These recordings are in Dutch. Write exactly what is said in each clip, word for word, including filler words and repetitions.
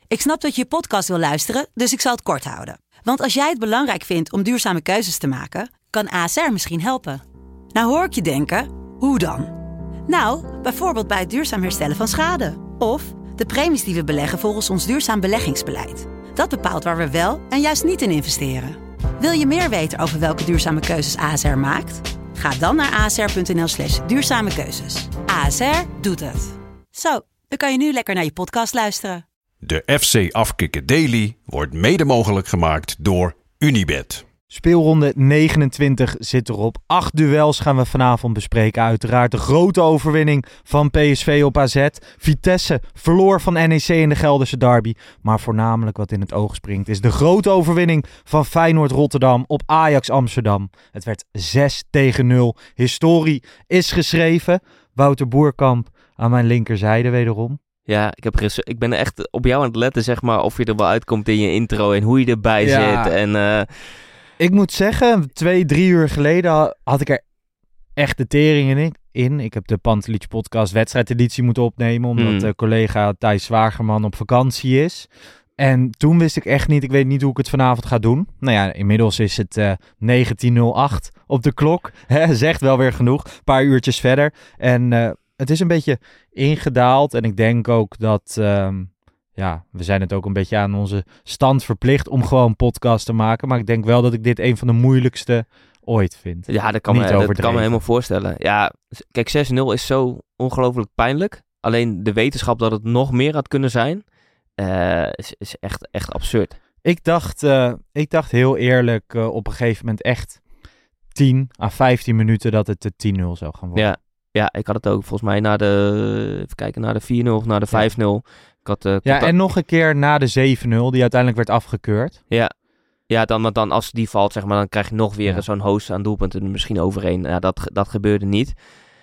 Ik snap dat je je podcast wil luisteren, dus ik zal het kort houden. Want als jij het belangrijk vindt om duurzame keuzes te maken, kan A S R misschien helpen. Nou hoor ik je denken, hoe dan? Nou, bijvoorbeeld bij het duurzaam herstellen van schade. Of de premies die we beleggen volgens ons duurzaam beleggingsbeleid. Dat bepaalt waar we wel en juist niet in investeren. Wil je meer weten over welke duurzame keuzes A S R maakt? Ga dan naar asr.nl slash duurzame keuzes. A S R doet het. Zo, dan kan je nu lekker naar je podcast luisteren. De F C Afkikken Daily wordt mede mogelijk gemaakt door Unibet. Speelronde negenentwintig zit erop. Acht duels gaan we vanavond bespreken. Uiteraard de grote overwinning van P S V op A Z. Vitesse verloor van N E C in de Gelderse derby. Maar voornamelijk wat in het oog springt is de grote overwinning van Feyenoord Rotterdam op Ajax Amsterdam. Het werd zes tegen nul. Historie is geschreven. Wouter Boerkamp aan mijn linkerzijde wederom. Ja, ik, heb res- ik ben echt op jou aan het letten, zeg maar, of je er wel uitkomt in je intro en hoe je erbij Ja. zit. En, uh... Ik moet zeggen, twee, drie uur geleden had ik er echt de tering in. in. Ik heb de Pantelic podcast wedstrijdeditie moeten opnemen, omdat Hmm. uh, collega Thijs Zwagerman op vakantie is. En toen wist ik echt niet, ik weet niet hoe ik het vanavond ga doen. Nou ja, inmiddels is het uh, negentien nul acht op de klok. Hè, zegt wel weer genoeg, een paar uurtjes verder. En uh, het is een beetje ingedaald en ik denk ook dat... Um, Ja, we zijn het ook een beetje aan onze stand verplicht om gewoon podcast te maken. Maar ik denk wel dat ik dit een van de moeilijkste ooit vind. Ja, dat kan, Niet me, dat overdreven. kan me helemaal voorstellen. Ja, kijk, zes nul is zo ongelooflijk pijnlijk. Alleen de wetenschap dat het nog meer had kunnen zijn, uh, is, is echt, echt absurd. Ik dacht, uh, ik dacht heel eerlijk uh, op een gegeven moment echt tien à vijftien minuten dat het de tien nul zou gaan worden. Ja, ja, ik had het ook volgens mij na de, even kijken, na de vier nul of na de vijf nul. Ik had, uh, Ja, contact... en nog een keer na de zeven nul, die uiteindelijk werd afgekeurd. Ja, ja dan, want dan als die valt, zeg maar, dan krijg je nog weer Ja. zo'n host aan doelpunten misschien overheen. Ja, dat, dat gebeurde niet.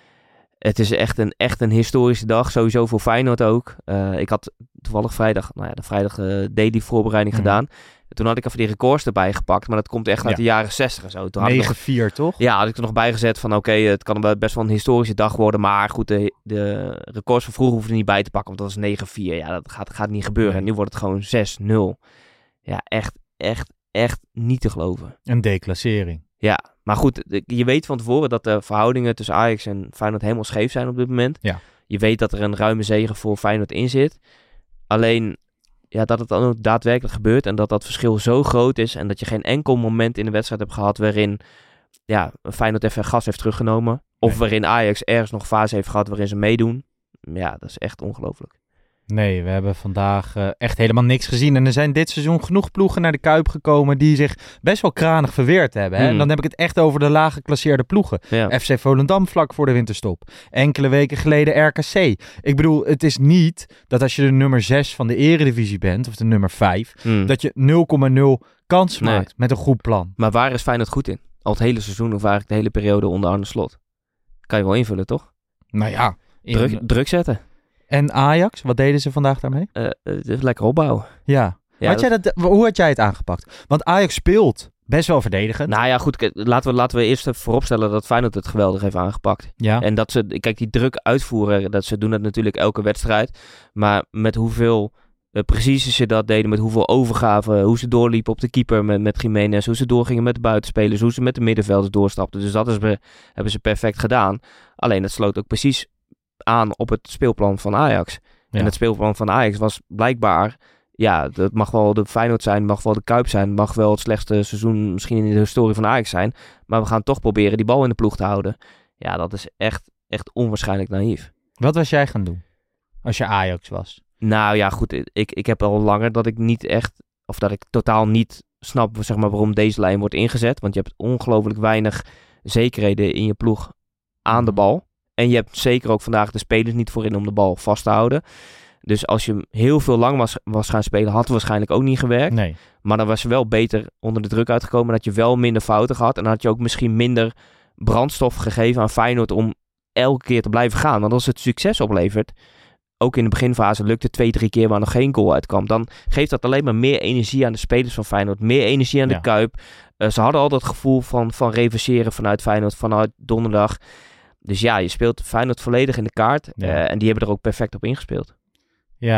Het is echt een, echt een historische dag, sowieso voor Feyenoord ook. Uh, ik had toevallig vrijdag, nou ja, de vrijdag uh, daily voorbereiding Mm. gedaan. Toen had ik even die records erbij gepakt, maar dat komt echt uit Ja. de jaren zestig en zo. Toen had ik negen nog, vier, toch? ja, had ik er nog bij gezet van oké, okay, het kan best wel een historische dag worden, maar goed, de, de records van vroeger hoeven er niet bij te pakken, want dat was negen vier. Ja, dat gaat, gaat niet gebeuren. Nee. En nu wordt het gewoon zes nul. Ja, echt, echt, echt niet te geloven. Een declassering. Ja, maar goed, je weet van tevoren dat de verhoudingen tussen Ajax en Feyenoord helemaal scheef zijn op dit moment. Ja. Je weet dat er een ruime zege voor Feyenoord in zit. Alleen, ja, dat het dan ook daadwerkelijk gebeurt en dat dat verschil zo groot is en dat je geen enkel moment in de wedstrijd hebt gehad waarin ja, Feyenoord even gas heeft teruggenomen. Of Nee. waarin Ajax ergens nog fase heeft gehad waarin ze meedoen. Ja, dat is echt ongelooflijk. Nee, we hebben vandaag uh, echt helemaal niks gezien. En er zijn dit seizoen genoeg ploegen naar de Kuip gekomen die zich best wel kranig verweerd hebben. Hè? Hmm. En dan heb ik het echt over de laag geclasseerde ploegen. Ja. F C Volendam vlak voor de winterstop. Enkele weken geleden R K C. Ik bedoel, het is niet dat als je de nummer zes van de Eredivisie bent, of de nummer vijf, Hmm. dat je nul komma nul kans Nee. maakt met een goed plan. Maar waar is Feyenoord goed in? Al het hele seizoen of eigenlijk de hele periode onder Arne Slot? Kan je wel invullen, toch? Nou ja. in- Druk, druk zetten. En Ajax, wat deden ze vandaag daarmee? Uh, uh, dus lekker opbouwen. Ja. Ja, had jij dat, hoe had jij het aangepakt? Want Ajax speelt best wel verdedigend. Nou ja, goed. k- Laten we, laten we eerst even vooropstellen dat Feyenoord het geweldig heeft aangepakt. ja. En dat ze, kijk, die druk uitvoeren, dat ze doen dat natuurlijk elke wedstrijd. Maar met hoeveel uh, precisie ze dat deden, met hoeveel overgave, hoe ze doorliepen op de keeper met, met Jiménez, hoe ze doorgingen met de buitenspelers, hoe ze met de middenvelders doorstapten. Dus dat is, be- hebben ze perfect gedaan. Alleen dat sloot ook precies aan op het speelplan van Ajax. Ja. En het speelplan van Ajax was blijkbaar, ja, dat mag wel de Feyenoord zijn, mag wel de Kuip zijn, mag wel het slechtste seizoen misschien in de historie van Ajax zijn. Maar we gaan toch proberen die bal in de ploeg te houden. Ja, dat is echt, echt onwaarschijnlijk naïef. Wat was jij gaan doen als je Ajax was? Nou ja, goed, ik, ik heb al langer dat ik niet echt, of dat ik totaal niet snap, zeg maar, waarom deze lijn wordt ingezet. Want je hebt ongelooflijk weinig zekerheden in je ploeg aan de bal. En je hebt zeker ook vandaag de spelers niet voorin om de bal vast te houden. Dus als je heel veel lang was, was gaan spelen, had het waarschijnlijk ook niet gewerkt. Nee. Maar dan was je wel beter onder de druk uitgekomen. Dan had je wel minder fouten gehad. En dan had je ook misschien minder brandstof gegeven aan Feyenoord om elke keer te blijven gaan. Want als het succes oplevert, ook in de beginfase lukte twee, drie keer waar nog geen goal uitkwam. Dan geeft dat alleen maar meer energie aan de spelers van Feyenoord. Meer energie aan de Ja. Kuip. Uh, ze hadden al dat gevoel van, van reverseren vanuit Feyenoord, vanuit donderdag. Dus ja, je speelt Feyenoord volledig in de kaart. Ja. Uh, en die hebben er ook perfect op ingespeeld. Ja,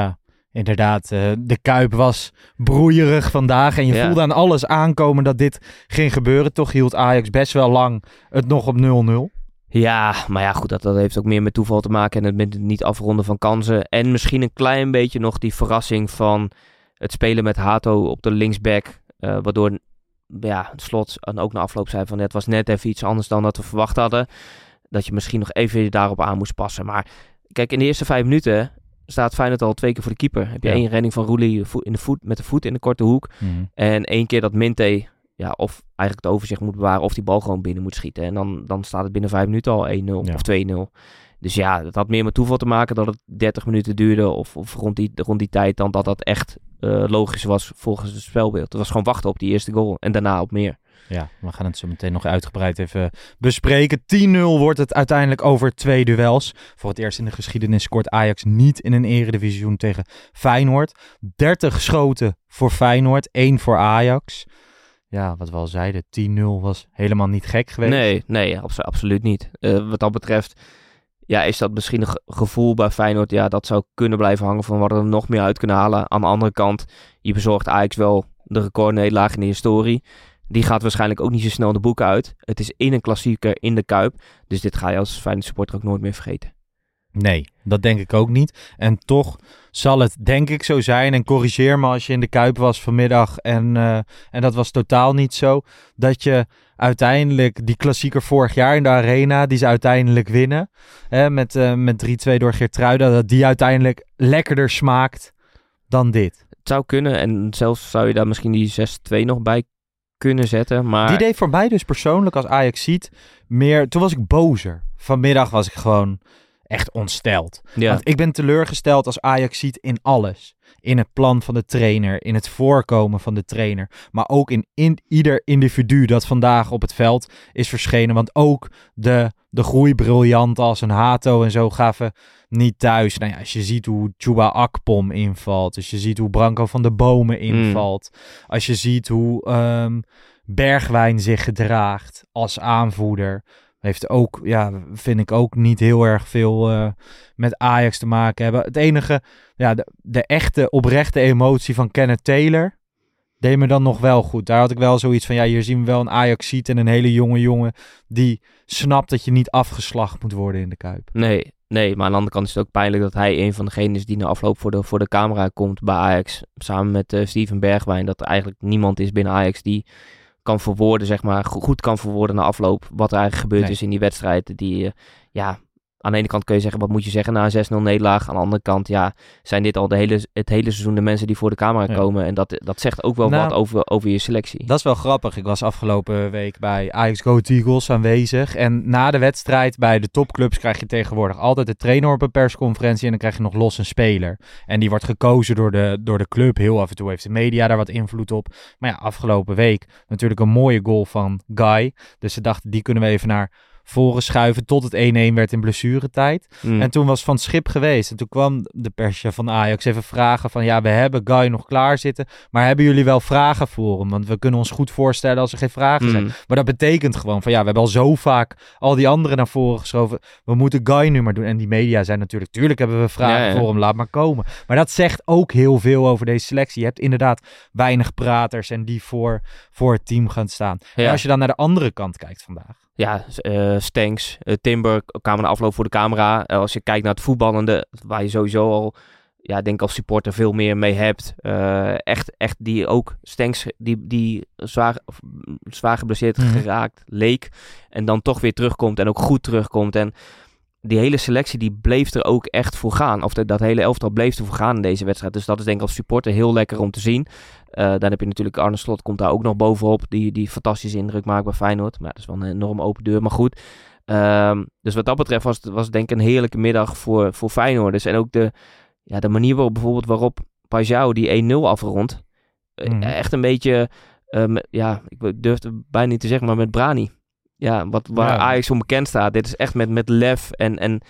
inderdaad, uh, de Kuip was broeierig vandaag. En je ja. voelde aan alles aankomen dat dit ging gebeuren. Toch hield Ajax best wel lang het nog op nul nul. Ja, maar ja, goed, dat, dat heeft ook meer met toeval te maken. En het met het niet afronden van kansen. En misschien een klein beetje nog die verrassing van het spelen met Hato op de linksback. Uh, waardoor ja, het Slot en ook na afloop zei van het was net even iets anders dan dat we verwacht hadden. Dat je misschien nog even daarop aan moest passen. Maar kijk, in de eerste vijf minuten staat Feyenoord al twee keer voor de keeper. Heb je ja. één redding van Roelie in de voet, met de voet in de korte hoek. Mm-hmm. En één keer dat Minte ja, of eigenlijk het overzicht moet bewaren of die bal gewoon binnen moet schieten. En dan, dan staat het binnen vijf minuten al één nul ja. of twee nul. Dus ja, dat had meer met toeval te maken dat het dertig minuten duurde of, of rond, die, rond die tijd dan dat dat echt uh, logisch was volgens het spelbeeld. Het was gewoon wachten op die eerste goal en daarna op meer. Ja, we gaan het zo meteen nog uitgebreid even bespreken. tien nul wordt het uiteindelijk over twee duels. Voor het eerst in de geschiedenis scoort Ajax niet in een eredivisioen tegen Feyenoord. dertig schoten voor Feyenoord, één voor Ajax. Ja, wat we al zeiden, tien nul was helemaal niet gek geweest. Nee, nee, abso- absoluut niet. Uh, wat dat betreft, ja, is dat misschien een ge- gevoel bij Feyenoord, ja, dat zou kunnen blijven hangen van wat we er nog meer uit kunnen halen. Aan de andere kant, je bezorgt Ajax wel de recordnederlaag in de historie. Die gaat waarschijnlijk ook niet zo snel de boeken uit. Het is in een klassieker in de Kuip. Dus dit ga je als Feyenoord supporter ook nooit meer vergeten. Nee, dat denk ik ook niet. En toch zal het denk ik zo zijn. En corrigeer me als je in de Kuip was vanmiddag. En, uh, en dat was totaal niet zo. Dat je uiteindelijk die klassieker vorig jaar in de Arena. Die ze uiteindelijk winnen. Hè, met, uh, met drie twee door Geertruida. Dat die uiteindelijk lekkerder smaakt dan dit. Het zou kunnen. En zelfs zou je daar misschien die zes twee nog bij kunnen zetten. Maar die deed voor mij dus persoonlijk als Ajax ziet meer. Toen was ik bozer. Vanmiddag was ik gewoon echt ontsteld. Ja. Want ik ben teleurgesteld als Ajax ziet in alles. In het plan van de trainer, in het voorkomen van de trainer. Maar ook in, in ieder individu dat vandaag op het veld is verschenen. Want ook de, de groeibriljant als een Hato en zo gaven niet thuis. Nou ja, als je ziet hoe Chuba Akpom invalt. Als je ziet hoe Branco van de Bomen invalt. Mm. Als je ziet hoe um, Bergwijn zich gedraagt als aanvoerder. Heeft ook, ja, vind ik ook niet heel erg veel uh, met Ajax te maken hebben. Het enige, ja, de, de echte, oprechte emotie van Kenneth Taylor deed me dan nog wel goed. Daar had ik wel zoiets van, ja, hier zien we wel een Ajax-ziet en een hele jonge jongen die snapt dat je niet afgeslacht moet worden in de Kuip. Nee, nee, maar aan de andere kant is het ook pijnlijk dat hij een van degenen is die na afloop voor de, voor de camera komt bij Ajax. Samen met uh, Steven Bergwijn. Dat er eigenlijk niemand is binnen Ajax die kan verwoorden, zeg maar, goed kan verwoorden na afloop wat er eigenlijk gebeurd nee. is in die wedstrijd. Die, uh, ja, aan de ene kant kun je zeggen, wat moet je zeggen na een zes nul nederlaag? Aan de andere kant, ja, zijn dit al de hele, het hele seizoen de mensen die voor de camera ja. komen. En dat, dat zegt ook wel nou, wat over, over je selectie. Dat is wel grappig. Ik was afgelopen week bij Ajax Go Eagles aanwezig. En na de wedstrijd bij de topclubs krijg je tegenwoordig altijd de trainer op een persconferentie. En dan krijg je nog los een speler. En die wordt gekozen door de, door de club. Heel af en toe heeft de media daar wat invloed op. Maar ja, afgelopen week natuurlijk een mooie goal van Guy. Dus ze dachten, die kunnen we even naar voren schuiven tot het één één werd in blessuretijd. Mm. En toen was Van Schip geweest. En toen kwam de persje van Ajax even vragen van, ja, we hebben Guy nog klaar zitten, maar hebben jullie wel vragen voor hem? Want we kunnen ons goed voorstellen als er geen vragen mm. zijn. Maar dat betekent gewoon van, ja, we hebben al zo vaak al die anderen naar voren geschoven. We moeten Guy nu maar doen. En die media zijn natuurlijk, tuurlijk hebben we vragen ja, ja. voor hem, laat maar komen. Maar dat zegt ook heel veel over deze selectie. Je hebt inderdaad weinig praters en die voor, voor het team gaan staan. Ja. En als je dan naar de andere kant kijkt vandaag. Ja, uh, Stenks, uh, Timber kwamen de afloop voor de camera. Uh, als je kijkt naar het voetballende, waar je sowieso al, ja, denk als supporter veel meer mee hebt. Uh, echt, echt die ook, Stenks, die, die zwaar, zwaar geblesseerd mm. geraakt leek. En dan toch weer terugkomt en ook goed terugkomt. En die hele selectie die bleef er ook echt voor gaan. Of de, dat hele elftal bleef er voor gaan in deze wedstrijd. Dus dat is denk ik als supporter heel lekker om te zien. Uh, dan heb je natuurlijk Arne Slot, komt daar ook nog bovenop. Die, die fantastische indruk maakt bij Feyenoord. Maar dat is wel een enorme open deur, maar goed. Um, dus wat dat betreft was het, was het denk ik een heerlijke middag voor, voor Feyenoorders. En ook de, ja, de manier waarop bijvoorbeeld waarop Pajau die één nul afrondt. Mm. Uh, echt een beetje, um, ja, ik durf het bijna niet te zeggen, maar met Brani. Ja, wat, waar ja. Ajax onbekend staat. Dit is echt met, met lef en, en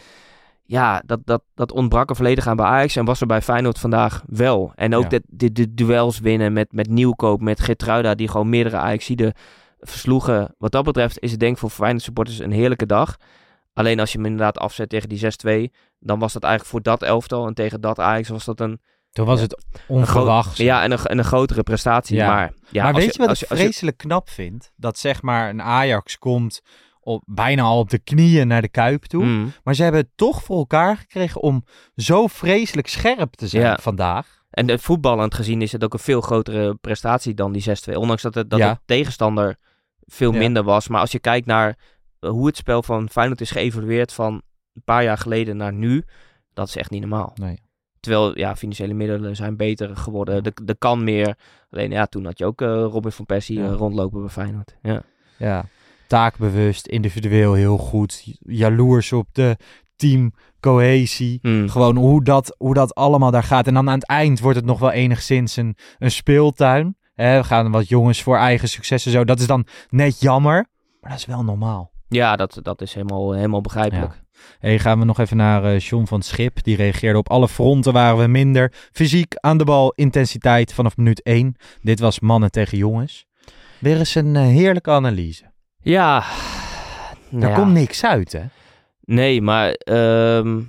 ja, dat, dat, dat ontbrak er volledig aan bij Ajax en was er bij Feyenoord vandaag wel. En ook ja. de, de, de duels winnen met, met Nieuwkoop, met Geertruida, die gewoon meerdere Ajaxiden versloegen. Wat dat betreft is het denk ik voor Feyenoord supporters een heerlijke dag. Alleen als je hem inderdaad afzet tegen die zes twee, dan was dat eigenlijk voor dat elftal en tegen dat Ajax was dat een Toen was Ja. het onverwacht. Ja, en een, en een grotere prestatie. Ja. Maar, ja, maar als weet je wat als ik als je- vreselijk knap vind? Dat zeg maar een Ajax komt op, bijna al op de knieën naar de Kuip toe. Mm. Maar ze hebben het toch voor elkaar gekregen om zo vreselijk scherp te zijn Ja. vandaag. En de voetballend gezien is het ook een veel grotere prestatie dan die zes twee. Ondanks dat, het, dat Ja. de tegenstander veel Ja. minder was. Maar als je kijkt naar uh, hoe het spel van Feyenoord is geëvolueerd van een paar jaar geleden naar nu, dat is echt niet normaal. Nee. Terwijl, ja, financiële middelen zijn beter geworden. Er, er kan meer. Alleen, ja, toen had je ook uh, Robin van Persie Ja. uh, rondlopen bij Feyenoord. Ja. Ja, taakbewust, individueel heel goed. Jaloers op de teamcohesie. Mm. Gewoon hoe dat, hoe dat allemaal daar gaat. En dan aan het eind wordt het nog wel enigszins een, een speeltuin. Hè, we gaan wat jongens voor eigen succes en zo. Dat is dan net jammer, maar dat is wel normaal. Ja, dat, dat is helemaal, helemaal begrijpelijk. Hey, gaan we nog even naar uh, John van 't Schip. Die reageerde op alle fronten waren we minder. Fysiek, aan de bal, intensiteit vanaf minuut één. Dit was mannen tegen jongens. Weer eens een uh, heerlijke analyse. Ja. Nou Daar ja. komt niks uit, hè? Nee, maar ehm,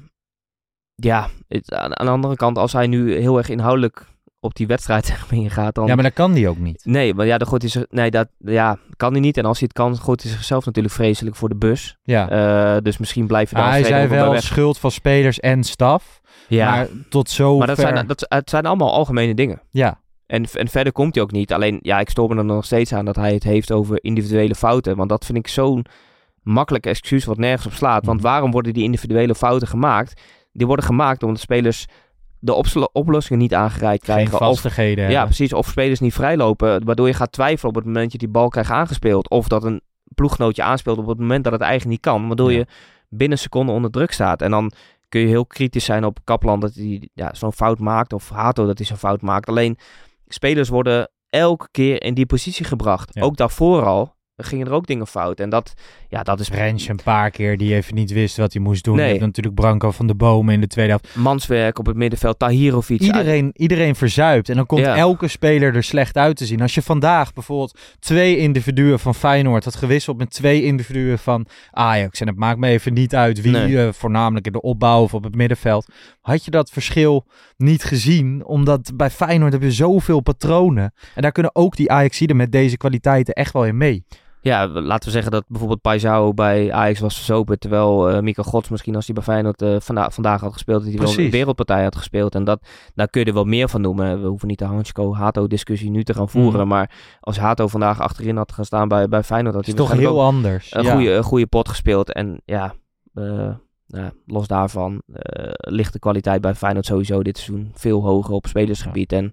ja, het, aan, aan de andere kant, als hij nu heel erg inhoudelijk op die wedstrijd zeg maar, ingaat, dan... Ja, maar dat kan die ook niet. Nee, maar ja, dan gooit hij zich... Nee, dat ja, kan hij niet. En als hij het kan, gooit hij zichzelf natuurlijk vreselijk voor de bus. Ja. Uh, dus misschien blijf je daar Maar hij als tweede zei ook wel bij weg. schuld van spelers en staf. Ja, Maar tot zover... maar dat zijn, dat, het zijn allemaal algemene dingen. Ja, En, en verder komt hij ook niet. Alleen, ja, ik stoor me er nog steeds aan dat hij het heeft over individuele fouten. Want dat vind ik zo'n makkelijk excuus wat nergens op slaat. Want Mhm. waarom worden die individuele fouten gemaakt? Die worden gemaakt omdat spelers de opslo- oplossingen niet aangereikt geen krijgen. Of, vastigheden ja, hebben. precies. Of spelers niet vrijlopen. Waardoor je gaat twijfelen op het moment dat je die bal krijgt aangespeeld. Of dat een ploeggenootje aanspeelt op het moment dat het eigenlijk niet kan. Waardoor Ja. je binnen seconden onder druk staat. En dan kun je heel kritisch zijn op Kaplan dat hij ja, zo'n fout maakt. Of Hato dat hij zo'n fout maakt. Alleen spelers worden elke keer in die positie gebracht. Ja. Ook daarvoor al gingen er ook dingen fout. En dat, ja, dat is Rens een paar keer die even niet wist wat hij moest doen. Nee. Je hebt natuurlijk Branko van de Bomen in de tweede helft. manswerk op het middenveld. Tahirovic. Iedereen, iedereen verzuipt. En dan komt Ja. elke speler er slecht uit te zien. Als je vandaag bijvoorbeeld twee individuen van Feyenoord had gewisseld met twee individuen van Ajax. En het maakt me even niet uit wie, Nee. uh, voornamelijk in de opbouw of op het middenveld. Had je dat verschil niet gezien? Omdat bij Feyenoord heb je zoveel patronen. En daar kunnen ook die Ajaxiden met deze kwaliteiten echt wel in mee. Ja, laten we zeggen dat bijvoorbeeld Paisao bij Ajax was verzopen. Terwijl uh, Michael Gods misschien als hij bij Feyenoord uh, vanda- vandaag had gespeeld. Dat hij wel Precies. een wereldpartij had gespeeld. En dat, daar kun je er wel meer van noemen. We hoeven niet de Hansko-Hato-discussie nu te gaan voeren. Mhm. Maar als Hato vandaag achterin had gaan staan bij, bij Feyenoord. Had Het hij is toch waarschijnlijk heel ook anders. een, Ja. goede, een goede pot gespeeld. En ja, uh, nou, los daarvan uh, ligt de kwaliteit bij Feyenoord sowieso dit seizoen veel hoger op spelersgebied. Ja. En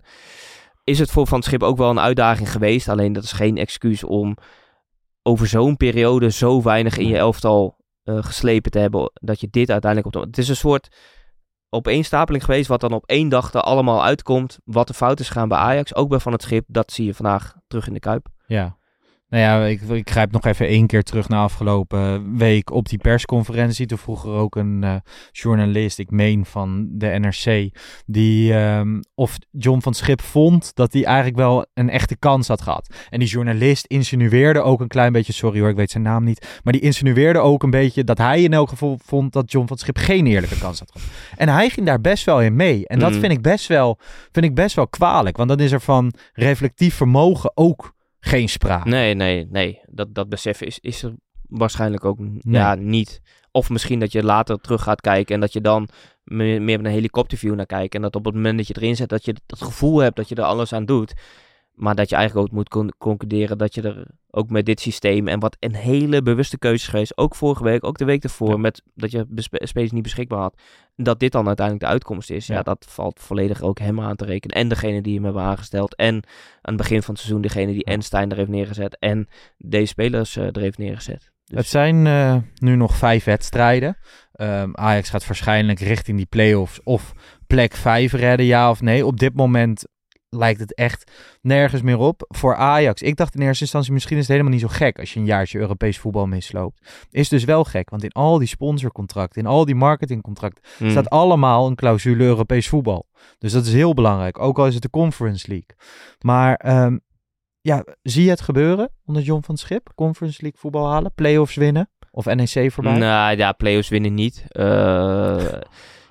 is het voor Van 't Schip ook wel een uitdaging geweest. Alleen dat is geen excuus om over zo'n periode zo weinig in je elftal uh, geslepen te hebben, dat je dit uiteindelijk op de... Het is een soort opeenstapeling geweest, wat dan op één dag er allemaal uitkomt, wat de fout is gegaan bij Ajax, ook bij Van 't Schip, dat zie je vandaag terug in de Kuip. Ja. Nou ja, ik, ik grijp nog even één keer terug naar afgelopen week op die persconferentie. Toen vroeg er ook een uh, journalist, ik meen van de N R C, die um, of John van 't Schip vond dat hij eigenlijk wel een echte kans had gehad. En die journalist insinueerde ook een klein beetje, sorry hoor, ik weet zijn naam niet, maar die insinueerde ook een beetje dat hij in elk geval vond dat John van 't Schip geen eerlijke kans had gehad. En hij ging daar best wel in mee. En dat Mm. vind ik best wel, vind ik best wel kwalijk, want dan is er van reflectief vermogen ook geen sprake. Nee, nee, nee. Dat, dat besef is, is er waarschijnlijk ook ja, niet. Of misschien dat je later terug gaat kijken en dat je dan meer, meer met een helikopterview naar kijkt. En dat op het moment dat je erin zet, dat je het gevoel hebt dat je er alles aan doet. Maar dat je eigenlijk ook moet con- concluderen dat je er ook met dit systeem en wat een hele bewuste keuze is geweest, ook vorige week, ook de week ervoor, Ja. met dat je bespe- spelers niet beschikbaar had, dat dit dan uiteindelijk de uitkomst is. Ja. Ja. ja, dat valt volledig ook hem aan te rekenen. En degene die hem hebben aangesteld. En aan het begin van het seizoen degene die Ja. Enstein er heeft neergezet. En deze spelers uh, er heeft neergezet. Dus... Het zijn uh, nu nog vijf wedstrijden. Um, Ajax gaat waarschijnlijk richting die play-offs of plek vijf redden, ja of nee. Op dit moment lijkt het echt nergens meer op. Voor Ajax, ik dacht in eerste instantie misschien is het helemaal niet zo gek als je een jaartje Europees voetbal misloopt. Is dus wel gek, want in al die sponsorcontracten, in al die marketingcontracten Mm. staat allemaal een clausule Europees voetbal. Dus dat is heel belangrijk, ook al is het de Conference League. Maar um, ja, zie je het gebeuren onder John van 't Schip? Conference League voetbal halen, play-offs winnen of N E C voorbij? Nou ja, play-offs winnen niet. Uh,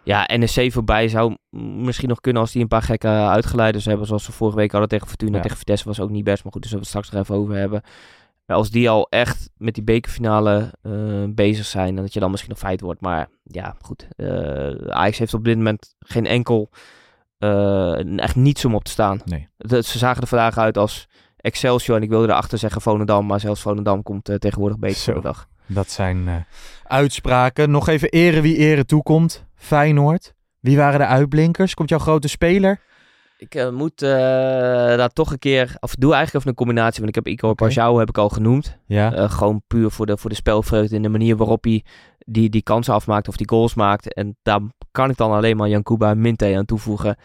Ja, N E C voorbij zou misschien nog kunnen als die een paar gekke uitgeleiders hebben. Zoals we vorige week hadden tegen Fortuna. Ja. Tegen Vitesse was ook niet best. Maar goed, daar zullen we het straks nog even over hebben. Maar als die al echt met die bekerfinale uh, bezig zijn. Dan dat je dan misschien nog feit wordt. Maar ja, goed. Uh, Ajax heeft op dit moment geen enkel... Uh, echt niets om op te staan. Nee. De, ze zagen er vandaag uit als Excelsior. En ik wilde erachter zeggen Volendam. Maar zelfs Volendam komt uh, tegenwoordig beter voor de dag. Dat zijn uh, uitspraken. Nog even ere wie ere toekomt. Feyenoord. Wie waren de uitblinkers? Komt jouw grote speler? Ik uh, moet uh, daar toch een keer... Of doe eigenlijk even een combinatie. Want ik heb Igor Okay. Paixão heb ik al genoemd. Ja. Uh, gewoon puur voor de, voor de spelvreugde. En de manier waarop hij die, die kansen afmaakt. Of die goals maakt. En daar kan ik dan alleen maar Yankuba en Minte aan toevoegen.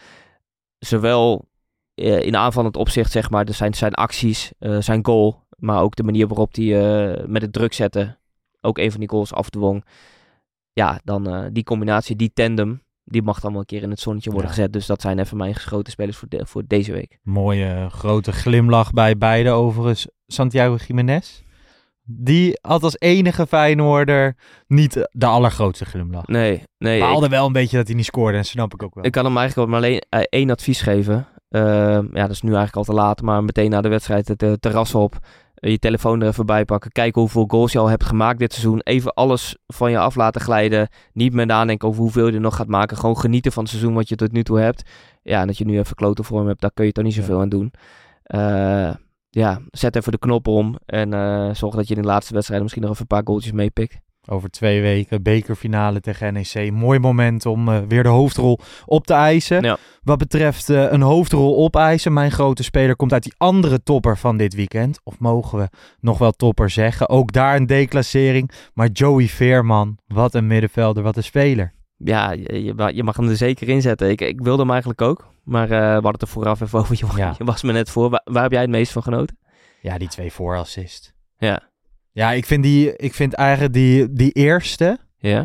Zowel uh, in aanvallend opzicht, zeg maar. Dus zijn, zijn acties, uh, zijn goal. Maar ook de manier waarop hij uh, met het druk zetten. Ook een van die goals afdwong. Ja, dan uh, die combinatie, die tandem. Die mag dan wel een keer in het zonnetje worden ja. gezet. Dus dat zijn even mijn geschoten spelers voor, de, voor deze week. Mooie grote glimlach bij beide overigens. Santiago Gimenez. Die had als enige Feyenoorder niet de allergrootste glimlach. Nee, nee. Baalde ik, wel een beetje dat hij niet scoorde. En snap ik ook wel. Ik kan hem eigenlijk maar alleen uh, één advies geven. Uh, ja, dat is nu eigenlijk al te laat. Maar meteen na de wedstrijd het uh, terras op. Uh, je telefoon er even bij pakken. Kijken hoeveel goals je al hebt gemaakt dit seizoen. Even alles van je af laten glijden. Niet meer nadenken over hoeveel je er nog gaat maken. Gewoon genieten van het seizoen wat je tot nu toe hebt. Ja, en dat je nu even klote vorm hebt. Daar kun je toch niet zoveel ja. aan doen. Uh, ja, zet even de knop om. En uh, zorg dat je in de laatste wedstrijden misschien nog even een paar goaltjes meepikt. Over twee weken bekerfinale tegen N E C. Mooi moment om uh, weer de hoofdrol op te eisen. Ja. Wat betreft uh, een hoofdrol opeisen. Mijn grote speler komt uit die andere topper van dit weekend. Of mogen we nog wel topper zeggen. Ook daar een declassering. Maar Joey Veerman, wat een middenvelder, wat een speler. Ja, je, je mag hem er zeker in zetten. Ik, ik wilde hem eigenlijk ook. Maar uh, we hadden het er vooraf even over. Je, ja. je was me net voor. Waar, waar heb jij het meest van genoten? Ja, die twee voorassist. Ja. Ja, ik vind, die, ik vind eigenlijk die, die eerste... Ja?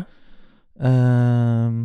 Uh,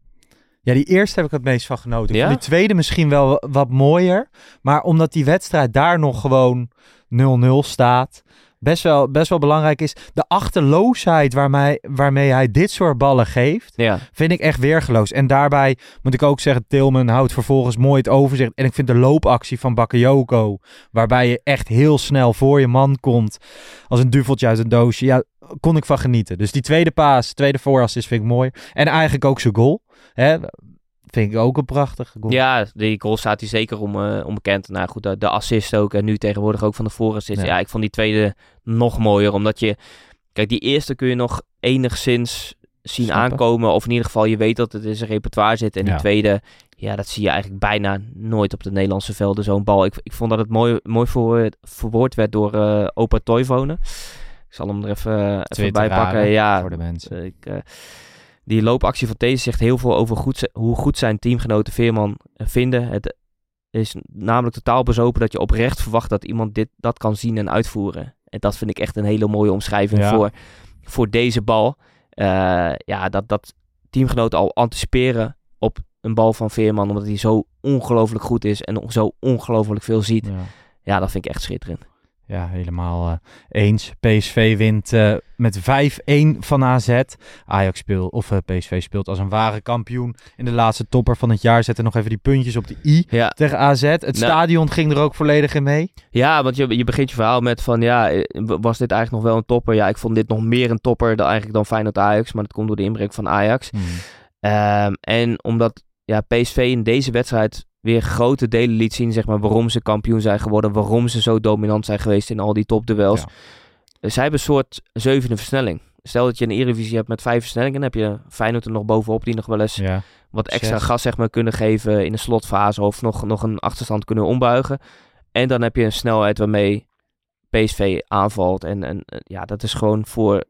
ja, die eerste heb ik het meest van genoten. Ja? Die tweede misschien wel wat mooier. Maar omdat die wedstrijd daar nog gewoon nul nul staat... Best wel, best wel belangrijk is. De achterloosheid waarmee, waarmee hij dit soort ballen geeft... Ja. Vind ik echt weergeloos. En daarbij moet ik ook zeggen... Tilman houdt vervolgens mooi het overzicht. En ik vind de loopactie van Bakayoko... waarbij je echt heel snel voor je man komt... als een duveltje uit een doosje... Ja, kon ik van genieten. Dus die tweede paas, tweede voorassist vind ik mooi. En eigenlijk ook zijn goal. Hè? Vind ik ook een prachtige goal. Ja, die goal staat hij zeker om, uh, onbekend. Nou goed, de, de assist ook. En nu tegenwoordig ook van de voorassist. Ja. ja, ik vond die tweede nog mooier. Omdat je... Kijk, die eerste kun je nog enigszins zien Snappen. aankomen. Of in ieder geval, je weet dat het in zijn repertoire zit. En ja. die tweede, ja, dat zie je eigenlijk bijna nooit op de Nederlandse velden. Zo'n bal. Ik, ik vond dat het mooi, mooi voor, verwoord werd door uh, Opa Toivonen. Ik zal hem er even, even bij pakken. Ja, voor de mensen. Ik... Uh, Die loopactie van deze zegt heel veel over goed, hoe goed zijn teamgenoten Veerman vinden. Het is namelijk totaal bezopen dat je oprecht verwacht dat iemand dit, dat kan zien en uitvoeren. En dat vind ik echt een hele mooie omschrijving ja. voor, voor deze bal. Uh, ja, dat, dat teamgenoten al anticiperen op een bal van Veerman, omdat hij zo ongelooflijk goed is en zo ongelooflijk veel ziet. Ja, ja dat vind ik echt schitterend. Ja, helemaal uh, eens. P S V wint uh, met vijf een van A Z. Ajax speelt, of uh, P S V speelt als een ware kampioen in de laatste topper van het jaar. Zetten nog even die puntjes op de i ja. tegen A Z. Het nou, stadion ging er ook volledig in mee. Ja, want je, je begint je verhaal met van, ja, was dit eigenlijk nog wel een topper? Ja, ik vond dit nog meer een topper dan eigenlijk dan Feyenoord Ajax. Maar dat komt door de inbreng van Ajax. Hmm. Um, en omdat ja, P S V in deze wedstrijd weer grote delen liet zien, zeg maar, waarom ze kampioen zijn geworden, waarom ze zo dominant zijn geweest in al die topduels. Ja. Zij hebben een soort zevende versnelling. Stel dat je een Eredivisie hebt met vijf versnellingen, dan heb je Feyenoord er nog bovenop die nog wel eens ja. wat extra Zes. gas zeg maar, kunnen geven in de slotfase of nog, nog een achterstand kunnen ombuigen. En dan heb je een snelheid waarmee P S V aanvalt. En, en ja, dat is gewoon voor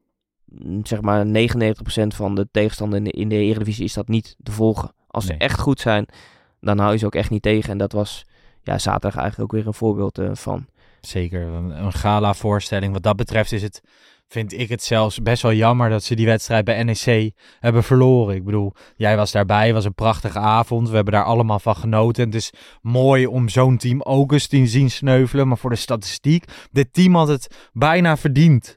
zeg maar negenennegentig procent van de tegenstander in de, in de Eredivisie is dat niet te volgen. Als nee. ze echt goed zijn, dan hou je ze ook echt niet tegen. En dat was ja, zaterdag eigenlijk ook weer een voorbeeld uh, van. Zeker, een, een gala-voorstelling. Wat dat betreft is het, vind ik het zelfs best wel jammer dat ze die wedstrijd bij N E C hebben verloren. Ik bedoel, jij was daarbij, het was een prachtige avond. We hebben daar allemaal van genoten. Het is mooi om zo'n team ook eens te zien sneuvelen. Maar voor de statistiek, dit team had het bijna verdiend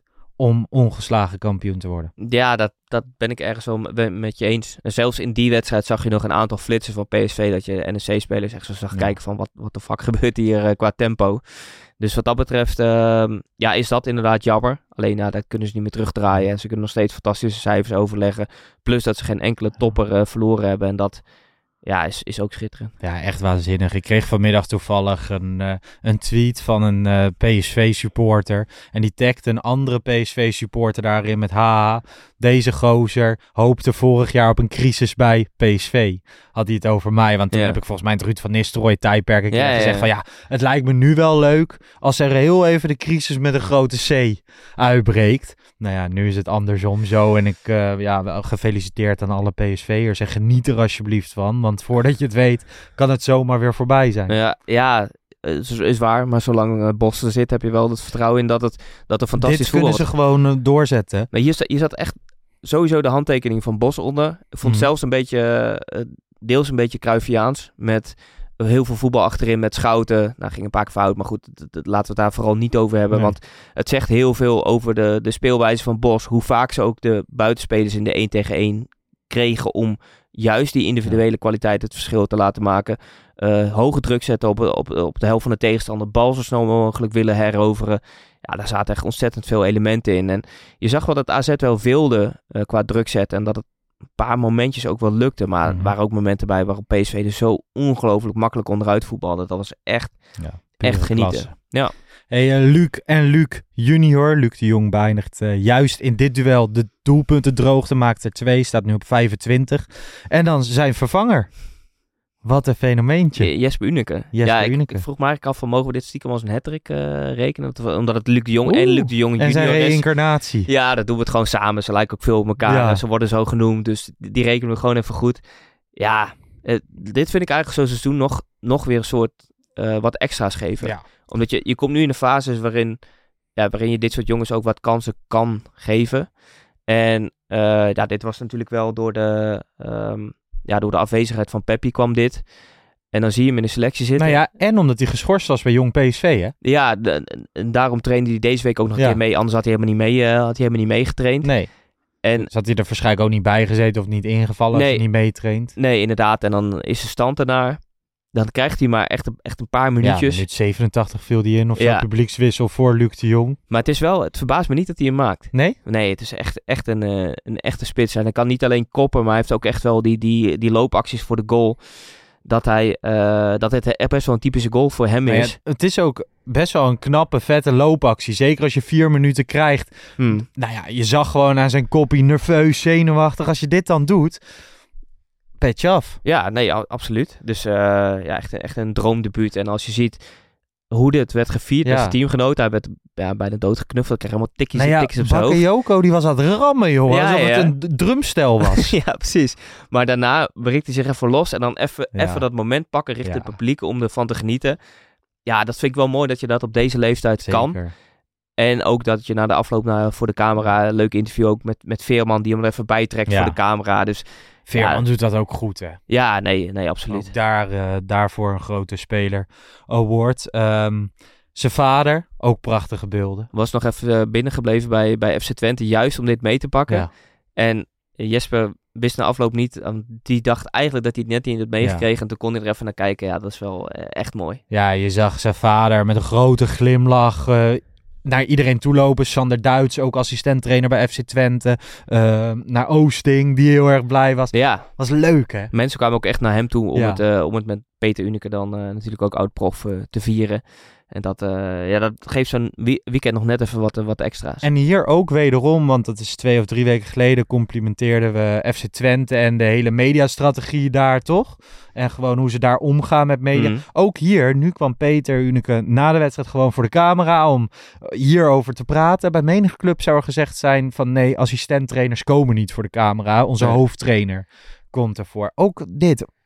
om ongeslagen kampioen te worden. Ja, dat, dat ben ik ergens wel met, met je eens. En zelfs in die wedstrijd zag je nog een aantal flitsen van P S V, dat je de N E C-spelers echt zo zag ja. kijken van wat, wat de fuck gebeurt hier uh, qua tempo. Dus wat dat betreft, uh, ja, is dat inderdaad jammer. Alleen, nou, dat kunnen ze niet meer terugdraaien. En ze kunnen nog steeds fantastische cijfers overleggen. Plus dat ze geen enkele topper uh, verloren hebben. En dat ja, is, is ook schitterend. Ja, echt waanzinnig. Ik kreeg vanmiddag toevallig een, uh, een tweet van een uh, P S V-supporter. En die tagde een andere P S V-supporter daarin met haha. Deze gozer hoopte vorig jaar op een crisis bij P S V. Had hij het over mij. Want toen ja. heb ik volgens mij het Ruud van Nistelrooy tijdperk een ja, keer gezegd ja, ja. van ja, het lijkt me nu wel leuk als er heel even de crisis met een grote C uitbreekt. Nou ja, nu is het andersom zo. En ik, uh, ja, wel gefeliciteerd aan alle P S V'ers. En geniet er alsjeblieft van. Want voordat je het weet, kan het zomaar weer voorbij zijn. Ja, ja is, is waar. Maar zolang uh, Bos er zit, heb je wel het vertrouwen in dat het dat er fantastisch Dit voetbal kunnen ze gewoon uh, doorzetten. Maar hier, hier zat echt sowieso de handtekening van Bos onder. Ik vond mm. zelfs een beetje, uh, deels een beetje Cruyffiaans. Met heel veel voetbal achterin met Schouten. Nou, ging een paar keer fout, maar goed, d- d- laten we het daar vooral niet over hebben. Nee. Want het zegt heel veel over de, de speelwijze van Bos. Hoe vaak ze ook de buitenspelers in de één tegen één kregen om juist die individuele ja. kwaliteit het verschil te laten maken. Uh, hoge druk zetten op, op, op de helft van de tegenstander. Bal zo snel mogelijk willen heroveren. Ja, daar zaten echt ontzettend veel elementen in. En je zag wel dat A Z wel wilde uh, qua druk zetten. En dat het een paar momentjes ook wel lukte. Maar mm-hmm. er waren ook momenten bij waarop P S V er zo ongelooflijk makkelijk onderuit voetbalde. Dat was echt, ja, echt genieten. Klasse. Ja. Hey, uh, Luc en Luc junior. Luc de Jong beëindigt uh, juist in dit duel de doelpunten droogte. Maakt er twee, staat nu op vijfentwintig. En dan zijn vervanger. Wat een fenomeentje. Jesper Uneke. Jesper ja, ik, Uneke. ik vroeg me eigenlijk af van mogen we dit stiekem als een hattrick uh, rekenen? Omdat het Luc de Jong Oeh, en Luc de Jong junior is. En zijn is. reïncarnatie. Ja, dat doen we het gewoon samen. Ze lijken ook veel op elkaar. Ja. Ze worden zo genoemd, dus die rekenen we gewoon even goed. Ja, uh, dit vind ik eigenlijk zo'n seizoen nog, nog weer een soort uh, wat extra's geven. Ja. Omdat je, je komt nu in een fase waarin, ja, waarin je dit soort jongens ook wat kansen kan geven. En uh, ja, dit was natuurlijk wel door de... Um, Ja, door de afwezigheid van Peppi kwam dit. En dan zie je hem in de selectie zitten. Nou ja, en omdat hij geschorst was bij Jong P S V, hè? Ja, de, en daarom trainde hij deze week ook nog ja. een keer mee. Anders had hij helemaal niet mee, uh, had hij helemaal niet meegetraind. Nee. En dus had hij er waarschijnlijk ook niet bij gezeten of niet ingevallen nee, als hij niet meetraint. Nee, inderdaad. En dan is de stand ernaar. Dan krijgt hij maar echt, echt een paar minuutjes. Ja, minuut zevenentachtig viel hij in of ja. zo. Publiekswissel voor Luc de Jong. Maar het is wel, het verbaast me niet dat hij hem maakt. Nee? Nee, het is echt, echt een, uh, een echte spits. En hij kan niet alleen koppen, maar hij heeft ook echt wel die, die, die loopacties voor de goal. Dat hij, uh, dat het echt best wel een typische goal voor hem nou is. Ja, het is ook best wel een knappe, vette loopactie. Zeker als je vier minuten krijgt. Hmm. Nou ja, je zag gewoon aan zijn koppie nerveus, zenuwachtig. Als je dit dan doet... Petje af. Ja, nee, absoluut. Dus uh, ja, echt, echt een droomdebuut. En als je ziet hoe dit werd gevierd ja. met zijn teamgenoot, hij werd ja, bijna doodgeknuffeld. Kreeg helemaal tikjes nou ja, en tikjes op zijn hoofd. Bakayoko, die was aan het rammen, joh. Ja, alsof ja. het een drumstel was. Ja, precies. Maar daarna bericht hij zich even los en dan even, ja. even dat moment pakken richting ja. het publiek om ervan te genieten. Ja, dat vind ik wel mooi dat je dat op deze leeftijd Zeker. kan. En ook dat je na de afloop naar, voor de camera, een leuk interview ook met, met Veerman, die hem er even bijtrekt ja. voor de camera. Dus Veerman ja, doet dat ook goed, hè? Ja, nee, nee, absoluut. Ook daar, uh, daarvoor een grote speler award. Um, zijn vader, ook prachtige beelden. Was nog even uh, binnengebleven bij, bij F C Twente, juist om dit mee te pakken. Ja. En Jesper wist na afloop niet, um, die dacht eigenlijk dat hij het net niet had meegekregen. Ja. En toen kon hij er even naar kijken. Ja, dat is wel uh, echt mooi. Ja, je zag zijn vader met een grote glimlach... Uh, naar iedereen toelopen. Sander Duits, ook assistenttrainer bij F C Twente. Uh, naar Oosting, die heel erg blij was. Ja. Was leuk, hè? Mensen kwamen ook echt naar hem toe om, ja. het, uh, om het met Peter Uneke dan uh, natuurlijk ook oud-prof uh, te vieren. En dat, uh, ja, dat geeft zo'n weekend nog net even wat, wat extra's. En hier ook wederom, want dat is twee of drie weken geleden, complimenteerden we F C Twente en de hele mediastrategie daar, toch? En gewoon hoe ze daar omgaan met media. Mm. Ook hier, nu kwam Peter Uneke na de wedstrijd gewoon voor de camera om hierover te praten. Bij menige club zou er gezegd zijn van nee, assistenttrainers komen niet voor de camera. Onze ja. hoofdtrainer komt ervoor. Ook dit,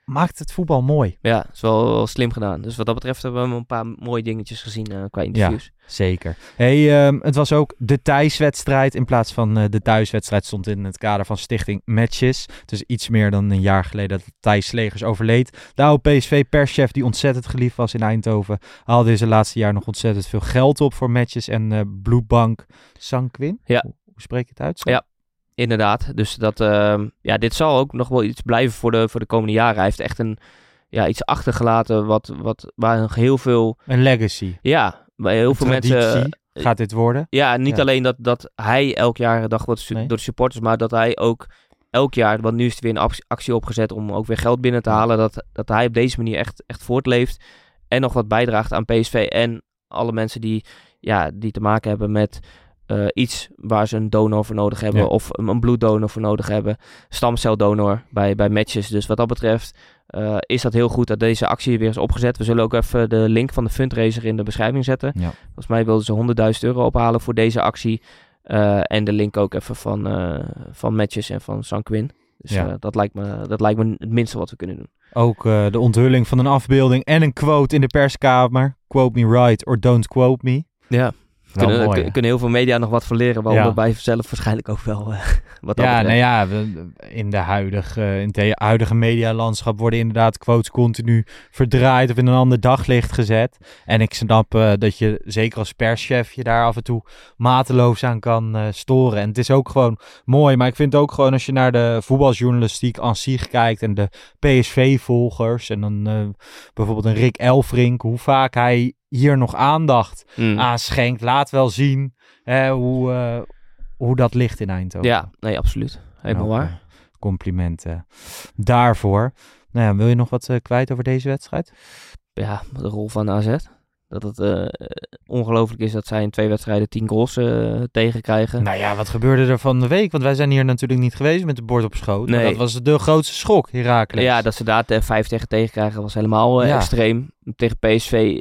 maakt het voetbal mooi. Ja, dat is wel, wel slim gedaan. Dus wat dat betreft hebben we een paar mooie dingetjes gezien uh, qua interviews. Ja, zeker. Hey, um, het was ook de thuiswedstrijd. In plaats van uh, de thuiswedstrijd stond in het kader van Stichting Matches. Dus iets meer dan een jaar geleden dat Thijs Slegers overleed. De oude P S V-perschef die ontzettend geliefd was in Eindhoven, haalde in zijn laatste jaar nog ontzettend veel geld op voor Matches en uh, bloedbank Sanquin. Ja. Hoe, hoe spreek je het uit? Ja. Inderdaad, dus dat, uh, ja, dit zal ook nog wel iets blijven voor de, voor de komende jaren. Hij heeft echt een, ja, iets achtergelaten wat, wat, waar nog heel veel... Een legacy. Ja, waar heel een veel traditie mensen... gaat dit worden. Ja, niet ja. alleen dat, dat hij elk jaar gedacht wordt nee. door de supporters, maar dat hij ook elk jaar, want nu is er weer een actie opgezet om ook weer geld binnen te halen, dat, dat hij op deze manier echt, echt voortleeft en nog wat bijdraagt aan P S V en alle mensen die, ja, die te maken hebben met... Uh, iets waar ze een donor voor nodig hebben. Ja. Of een, een bloeddonor voor nodig hebben. Stamceldonor bij, bij Matches. Dus wat dat betreft uh, is dat heel goed dat deze actie weer is opgezet. We zullen ook even de link van de fundraiser in de beschrijving zetten. Ja. Volgens mij wilden ze honderdduizend euro ophalen voor deze actie. Uh, en de link ook even van, uh, van Matches en van Sanquin. Dus ja. uh, dat, lijkt me, dat lijkt me het minste wat we kunnen doen. Ook uh, de onthulling van een afbeelding en een quote in de perskamer. Quote me right or don't quote me. Ja. Kunnen, mooi, k- kunnen heel veel media nog wat van leren, waaronder ja. wij zelf waarschijnlijk ook wel uh, wat dat ja, betreft. nou ja, we, in de huidige, in het huidige medialandschap worden inderdaad quotes continu verdraaid of in een ander daglicht gezet. En ik snap uh, dat je, zeker als perschef, je daar af en toe mateloos aan kan uh, storen. En het is ook gewoon mooi, maar ik vind ook gewoon als je naar de voetbaljournalistiek aan zich kijkt en de P S V-volgers en dan uh, bijvoorbeeld een Rick Elfrink, hoe vaak hij hier nog aandacht mm. aan schenkt. Laat wel zien hè, hoe, uh, hoe dat ligt in Eindhoven. Ja, nee, absoluut. Helemaal nou, waar. Complimenten daarvoor. Nou ja, wil je nog wat uh, kwijt over deze wedstrijd? Ja, de rol van A Z. Dat het uh, ongelooflijk is dat zij in twee wedstrijden tien goals uh, tegenkrijgen. Nou ja, wat gebeurde er van de week? Want wij zijn hier natuurlijk niet geweest met het bord op schoot. Nee. Maar dat was de grootste schok, Heracles. Ja, dat ze daar de vijf tegen tegenkrijgen was helemaal uh, ja. extreem. Tegen P S V...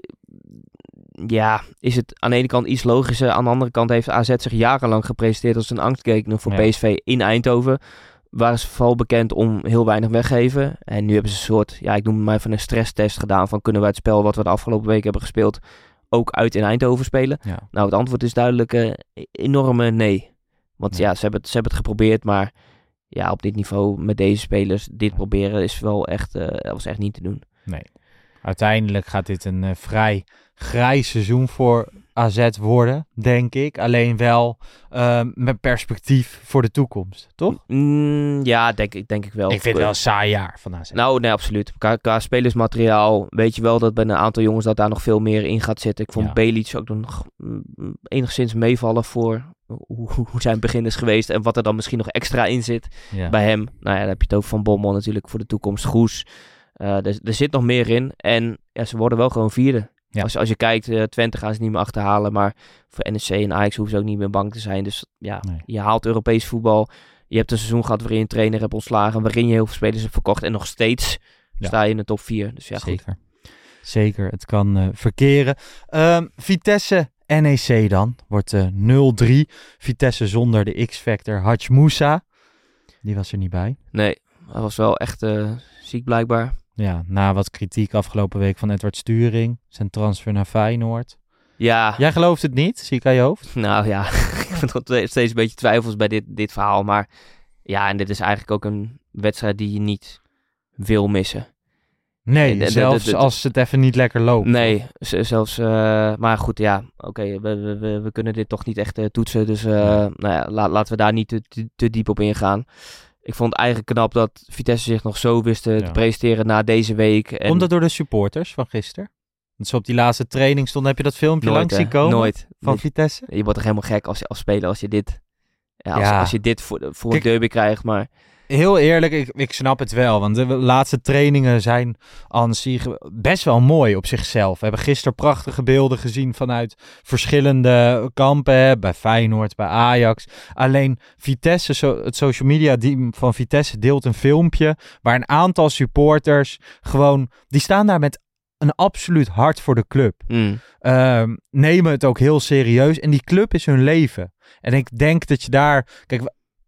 Ja, is het aan de ene kant iets logischer. Aan de andere kant heeft A Z zich jarenlang gepresenteerd als een angstgekner voor ja. P S V in Eindhoven. Waren ze vooral bekend om heel weinig weggeven. En nu hebben ze een soort, ja, ik noem het maar even een stresstest gedaan van kunnen wij het spel wat we de afgelopen week hebben gespeeld ook uit in Eindhoven spelen? Ja. Nou, het antwoord is duidelijk uh, enorme nee. Want ja, ja ze, hebben het, ze hebben het geprobeerd, maar ja, op dit niveau met deze spelers dit ja. proberen is wel echt, uh, was echt niet te doen. Nee. Uiteindelijk gaat dit een uh, vrij grijs seizoen voor A Z worden, denk ik. Alleen wel uh, met perspectief voor de toekomst, toch? Mm, ja, denk ik, denk ik wel. Ik vind het wel een saai jaar van A Z. Nou, nee, absoluut. Qua, qua spelersmateriaal weet je wel dat bij een aantal jongens dat daar nog veel meer in gaat zitten. Ik vond ja. Belic ook nog mm, enigszins meevallen voor hoe, hoe zijn begin is geweest en wat er dan misschien nog extra in zit ja. bij hem. Nou ja, dan heb je het ook van Bommel natuurlijk voor de toekomst. Goes. Uh, er, er zit nog meer in en ja, ze worden wel gewoon vierde. Ja. Als, als je kijkt, uh, Twente gaan ze niet meer achterhalen, maar voor N E C en Ajax hoeven ze ook niet meer bang te zijn. Dus ja, nee. je haalt Europees voetbal. Je hebt een seizoen gehad waarin je een trainer hebt ontslagen, waarin je heel veel spelers hebt verkocht en nog steeds ja. sta je in de top vier. Dus ja, Zeker. Goed. Zeker, het kan uh, verkeren. Um, Vitesse N E C dan, wordt uh, nul drie. Vitesse zonder de X-Factor Hadj Moussa. Die was er niet bij. Nee, hij was wel echt uh, ziek blijkbaar. Ja, na wat kritiek afgelopen week van Edward Sturing. Zijn transfer naar Feyenoord. Ja. Jij gelooft het niet? Zie ik aan je hoofd? Nou ja, ik heb nog steeds een beetje twijfels bij dit, dit verhaal. Maar ja, en dit is eigenlijk ook een wedstrijd die je niet wil missen. Nee, en, de, zelfs de, de, de, als het even niet lekker loopt. Nee, z- zelfs... Uh, maar goed, ja, oké, okay, we, we, we, we kunnen dit toch niet echt uh, toetsen. Dus uh, nou ja, la, laten we daar niet te, te, te diep op ingaan. Ik vond het eigenlijk knap dat Vitesse zich nog zo wist te ja. presenteren na deze week. En... Komt dat door de supporters van gisteren? Dat ze op die laatste training stonden. Heb je dat filmpje Nooit, langs zien komen? Nooit. Van Niet. Vitesse? Je wordt toch helemaal gek als, als speler als je dit, ja, als, ja. als je dit voor, voor Kijk, een derby krijgt. Maar heel eerlijk, ik, ik snap het wel. Want de laatste trainingen zijn aan zich best wel mooi op zichzelf. We hebben gisteren prachtige beelden gezien vanuit verschillende kampen. Bij Feyenoord, bij Ajax. Alleen Vitesse, so, het social media team van Vitesse deelt een filmpje waar een aantal supporters gewoon, die staan daar met een absoluut hart voor de club. Mm. Uh, nemen het ook heel serieus. En die club is hun leven. En ik denk dat je daar... Kijk,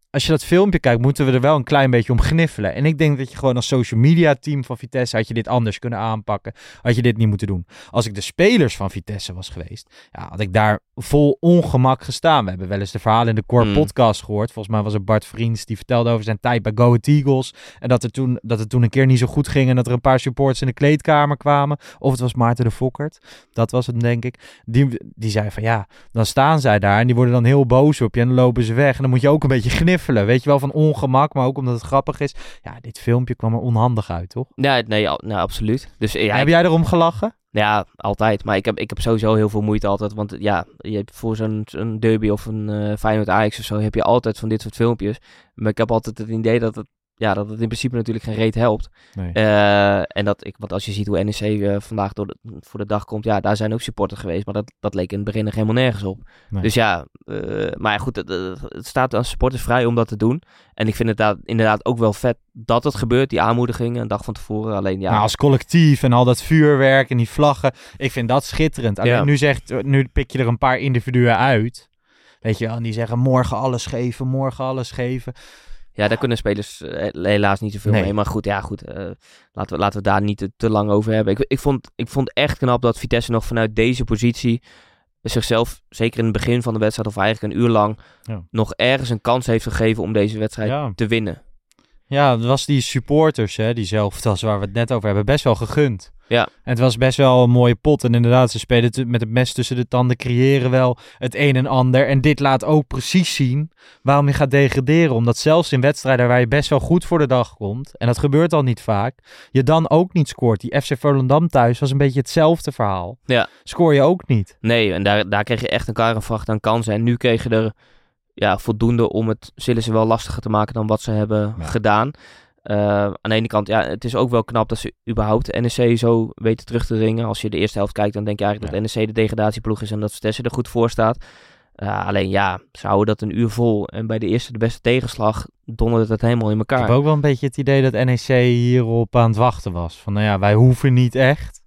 als je dat filmpje kijkt, moeten we er wel een klein beetje om gniffelen. En ik denk dat je gewoon als social media team van Vitesse had je dit anders kunnen aanpakken. Had je dit niet moeten doen. Als ik de spelers van Vitesse was geweest, ja, had ik daar vol ongemak gestaan. We hebben wel eens de verhalen in de Core Mm. podcast gehoord. Volgens mij was het Bart Vriends die vertelde over zijn tijd bij Go Ahead Eagles. En dat, er toen, dat het toen een keer niet zo goed ging en dat er een paar supporters in de kleedkamer kwamen. Of het was Maarten de Fokkert. Dat was het, denk ik. Die, die zei van ja, dan staan zij daar en die worden dan heel boos op je en dan lopen ze weg. En dan moet je ook een beetje gniffelen. Weet je wel, van ongemak, maar ook omdat het grappig is. Ja, dit filmpje kwam er onhandig uit, toch? Ja, nee, al- nou, absoluut. Dus, ja, Heb ik- jij erom gelachen? Ja, altijd. Maar ik heb, ik heb sowieso heel veel moeite altijd. Want ja, je hebt voor zo'n zo'n derby of een uh, Feyenoord Ajax of zo, heb je altijd van dit soort filmpjes. Maar ik heb altijd het idee dat het, ja, dat het in principe natuurlijk geen reet helpt. Nee. Uh, en dat ik, want als je ziet hoe N E C uh, vandaag door de, voor de dag komt, ja, daar zijn ook supporters geweest. Maar dat, dat leek in het begin nog helemaal nergens op. Nee. Dus ja, uh, maar ja, goed, het, het staat aan supporters vrij om dat te doen. En ik vind het daar inderdaad ook wel vet dat het gebeurt, die aanmoediging, een dag van tevoren. Alleen ja. Nou, als collectief en al dat vuurwerk en die vlaggen. Ik vind dat schitterend. Alleen Ja. nu, zegt, nu pik je er een paar individuen uit. Weet je wel, en die zeggen morgen alles geven, morgen alles geven. Ja, daar kunnen spelers uh, helaas niet zoveel Nee. mee. Maar goed, ja, goed. Uh, laten, we, laten we daar niet te, te lang over hebben. Ik, ik, vond, ik vond echt knap dat Vitesse nog vanuit deze positie zichzelf, zeker in het begin van de wedstrijd of eigenlijk een uur lang, Ja. nog ergens een kans heeft gegeven om deze wedstrijd Ja. te winnen. Ja, het was die supporters, hè, diezelfde als waar we het net over hebben, best wel gegund. Ja. En het was best wel een mooie pot. En inderdaad, ze spelen t- met het mes tussen de tanden, creëren wel het een en ander. En dit laat ook precies zien waarom je gaat degraderen. Omdat zelfs in wedstrijden waar je best wel goed voor de dag komt, en dat gebeurt al niet vaak, je dan ook niet scoort. Die F C Volendam thuis was een beetje hetzelfde verhaal. Ja. Scoor je ook niet. Nee, en daar, daar kreeg je echt een karenvracht aan kansen. En nu kreeg je er ja, voldoende om het Sillissen wel lastiger te maken dan wat ze hebben Ja. gedaan. Uh, aan de ene kant, ja, het is ook wel knap dat ze überhaupt N E C zo weten terug te dringen. Als je de eerste helft kijkt, dan denk je eigenlijk Ja. dat N E C de degradatieploeg is en dat Vitesse er goed voor staat. Uh, alleen ja, ze houden dat een uur vol en bij de eerste de beste tegenslag donderde het helemaal in Ik elkaar. heb ook wel een beetje het idee dat N E C hierop aan het wachten was. Van nou ja, wij hoeven niet echt.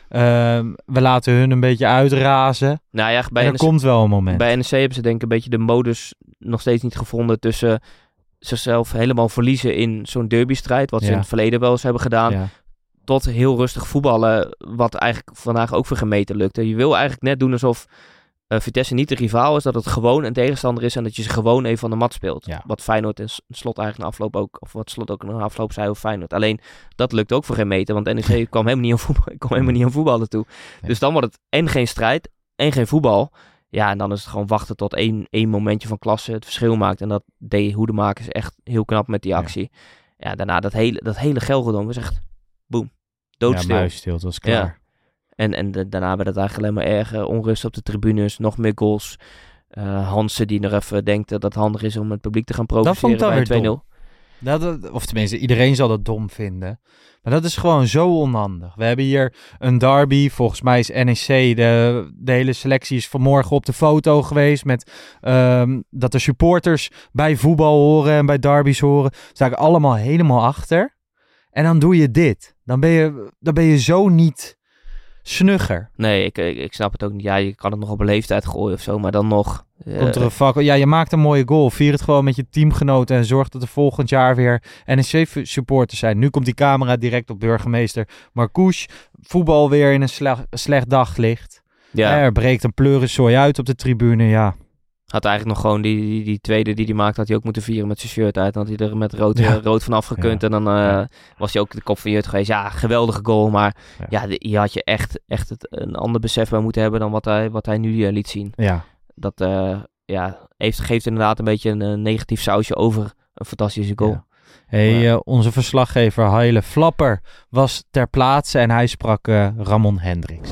Ehm, we laten hun een beetje uitrazen. Nou ja, bij en N E C, er komt wel een moment. bij N E C hebben ze denk ik een beetje de modus nog steeds niet gevonden tussen zichzelf helemaal verliezen in zo'n derbystrijd, wat ze Ja. in het verleden wel eens hebben gedaan, Ja. tot heel rustig voetballen, wat eigenlijk vandaag ook voor gemeten lukte. Je wil eigenlijk net doen alsof uh, Vitesse niet de rivaal is, dat het gewoon een tegenstander is en dat je ze gewoon even van de mat speelt. Ja. Wat Feyenoord en Slot eigenlijk na afloop ook, of wat Slot ook na afloop zei over Feyenoord. Alleen, dat lukt ook voor geen meter, want N E C kwam helemaal niet aan voetbal, kwam helemaal niet aan voetballen toe. Nee. Dus dan wordt het en geen strijd, en geen voetbal. Ja, en dan is het gewoon wachten tot één, één momentje van klasse het verschil maakt. En dat deed Hoedemakers echt heel knap met die actie. Ja, ja daarna dat hele, dat hele Gelredome was echt, boem, doodstil. Ja, muisstil, het was klaar. Ja. En, en de, daarna werd het eigenlijk alleen maar erger. Onrust op de tribunes, nog meer goals. Uh, Hansen die nog even denkt dat het handig is om het publiek te gaan Dat vond ik provoceren dan bij weer twee nul. dom. Dat, dat- of tenminste, iedereen zal dat dom vinden. Maar dat is gewoon zo onhandig. We hebben hier een derby. Volgens mij is N E C, de, de hele selectie is vanmorgen op de foto geweest. Met ehm, dat de supporters bij voetbal horen en bij derbies horen. Daar sta ik allemaal helemaal achter. En dan doe je dit. Dan ben je, dan ben je zo niet snugger. Nee, ik, ik, ik snap het ook niet. Ja, je kan het nog op een leeftijd gooien of zo, maar dan nog. Uh, Komt er een vak. Ja, je maakt een mooie goal. Vier het gewoon met je teamgenoten en zorg dat er volgend jaar weer N E C-supporters zijn. Nu komt die camera direct op burgemeester Marcouch. Voetbal weer in een slecht, slecht daglicht. ja, Er breekt een pleurensooi uit op de tribune. Ja, had eigenlijk nog gewoon die, die, die tweede die hij maakte, had hij ook moeten vieren met zijn shirt uit. Dan had hij er met rood, Ja. uh, rood van afgekund. Ja. En dan uh, Ja. was hij ook de kop van Jut geweest. Ja, geweldige goal. Maar Ja. ja, de, hier had je echt, echt het, een ander besef bij moeten hebben dan wat hij, wat hij nu uh, liet zien. ja. Dat uh, ja, heeft, geeft inderdaad een beetje een uh, negatief sausje over een fantastische goal. Ja. Hey, Ja. uh, onze verslaggever Haile Flapper was ter plaatse en hij sprak uh, Ramon Hendricks.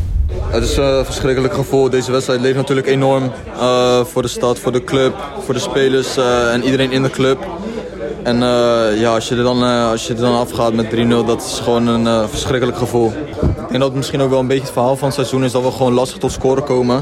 Het is een verschrikkelijk gevoel. Deze wedstrijd leeft natuurlijk enorm uh, voor de stad, voor de club, voor de spelers uh, en iedereen in de club. En uh, ja, als je, er dan, uh, als je er dan afgaat met drie nul, dat is gewoon een uh, verschrikkelijk gevoel. Ik denk dat het misschien ook wel een beetje het verhaal van het seizoen is dat we gewoon lastig tot scoren komen.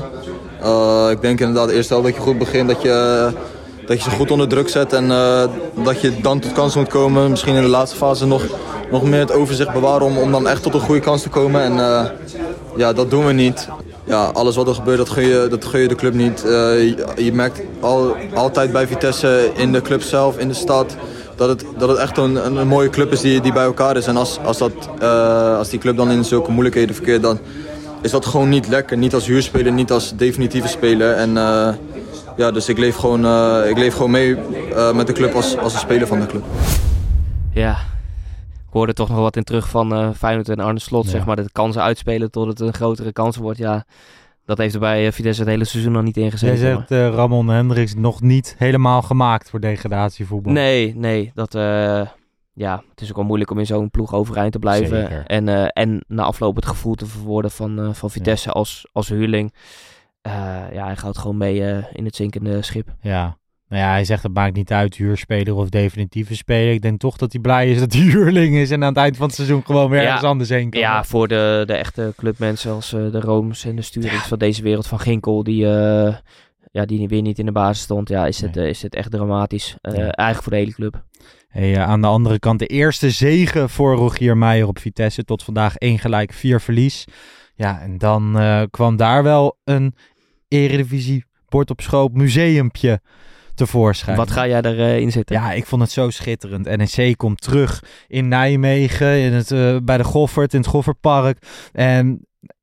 Uh, ik denk inderdaad eerst wel dat je goed begint, dat je, dat je ze goed onder druk zet en uh, dat je dan tot kansen moet komen. Misschien in de laatste fase nog, nog meer het overzicht bewaren om, om dan echt tot een goede kans te komen. En uh, ja, dat doen we niet. ja, alles wat er gebeurt, dat gun je, dat gun je de club niet. Uh, je, je merkt al, altijd bij Vitesse in de club zelf, in de stad, dat het, dat het echt een, een, een mooie club is die, die bij elkaar is. En als, als, dat, uh, als die club dan in zulke moeilijkheden verkeert, dan is dat gewoon niet lekker. Niet als huurspeler, niet als definitieve speler. En uh, ja, dus ik leef gewoon, uh, ik leef gewoon mee uh, met de club als, als een speler van de club. Ja, ik hoorde toch nog wat in terug van uh, Feyenoord en Arne Slot, ja. zeg maar, dat de kansen uitspelen tot het een grotere kans wordt. Ja, dat heeft er bij uh, Vitesse het hele seizoen nog niet ingezeten. Jij zegt uh, Ramon Hendricks nog niet helemaal gemaakt voor degradatievoetbal. Nee, nee, dat... Uh, Ja, het is ook wel moeilijk om in zo'n ploeg overeind te blijven. En, uh, en na afloop het gevoel te verwoorden van, uh, van Vitesse ja. als, als huurling. Uh, ja, hij gaat gewoon mee uh, in het zinkende schip. Ja, nou ja, hij zegt het maakt niet uit, huurspeler of definitieve speler. Ik denk toch dat hij blij is dat hij huurling is en aan het eind van het seizoen gewoon weer ja, ergens anders heen kan. Ja, voor de, de echte clubmensen als uh, de Rooms en de Sturings ja. van deze wereld van Ginkel, die... Uh, ja, die weer niet in de basis stond. Ja, is het, nee. uh, is het echt dramatisch. Uh, ja. Eigenlijk voor de hele club. Hey, uh, aan de andere kant de eerste zege voor Rogier Meijer op Vitesse. Tot vandaag één gelijk, vier verlies. Ja, en dan uh, kwam daar wel een Eredivisie bord op schoot museumpje tevoorschijn. Wat ga jij erin uh, zitten? Ja, ik vond het zo schitterend. N E C komt terug in Nijmegen, in het, uh, bij de Goffert, in het Goffertpark. En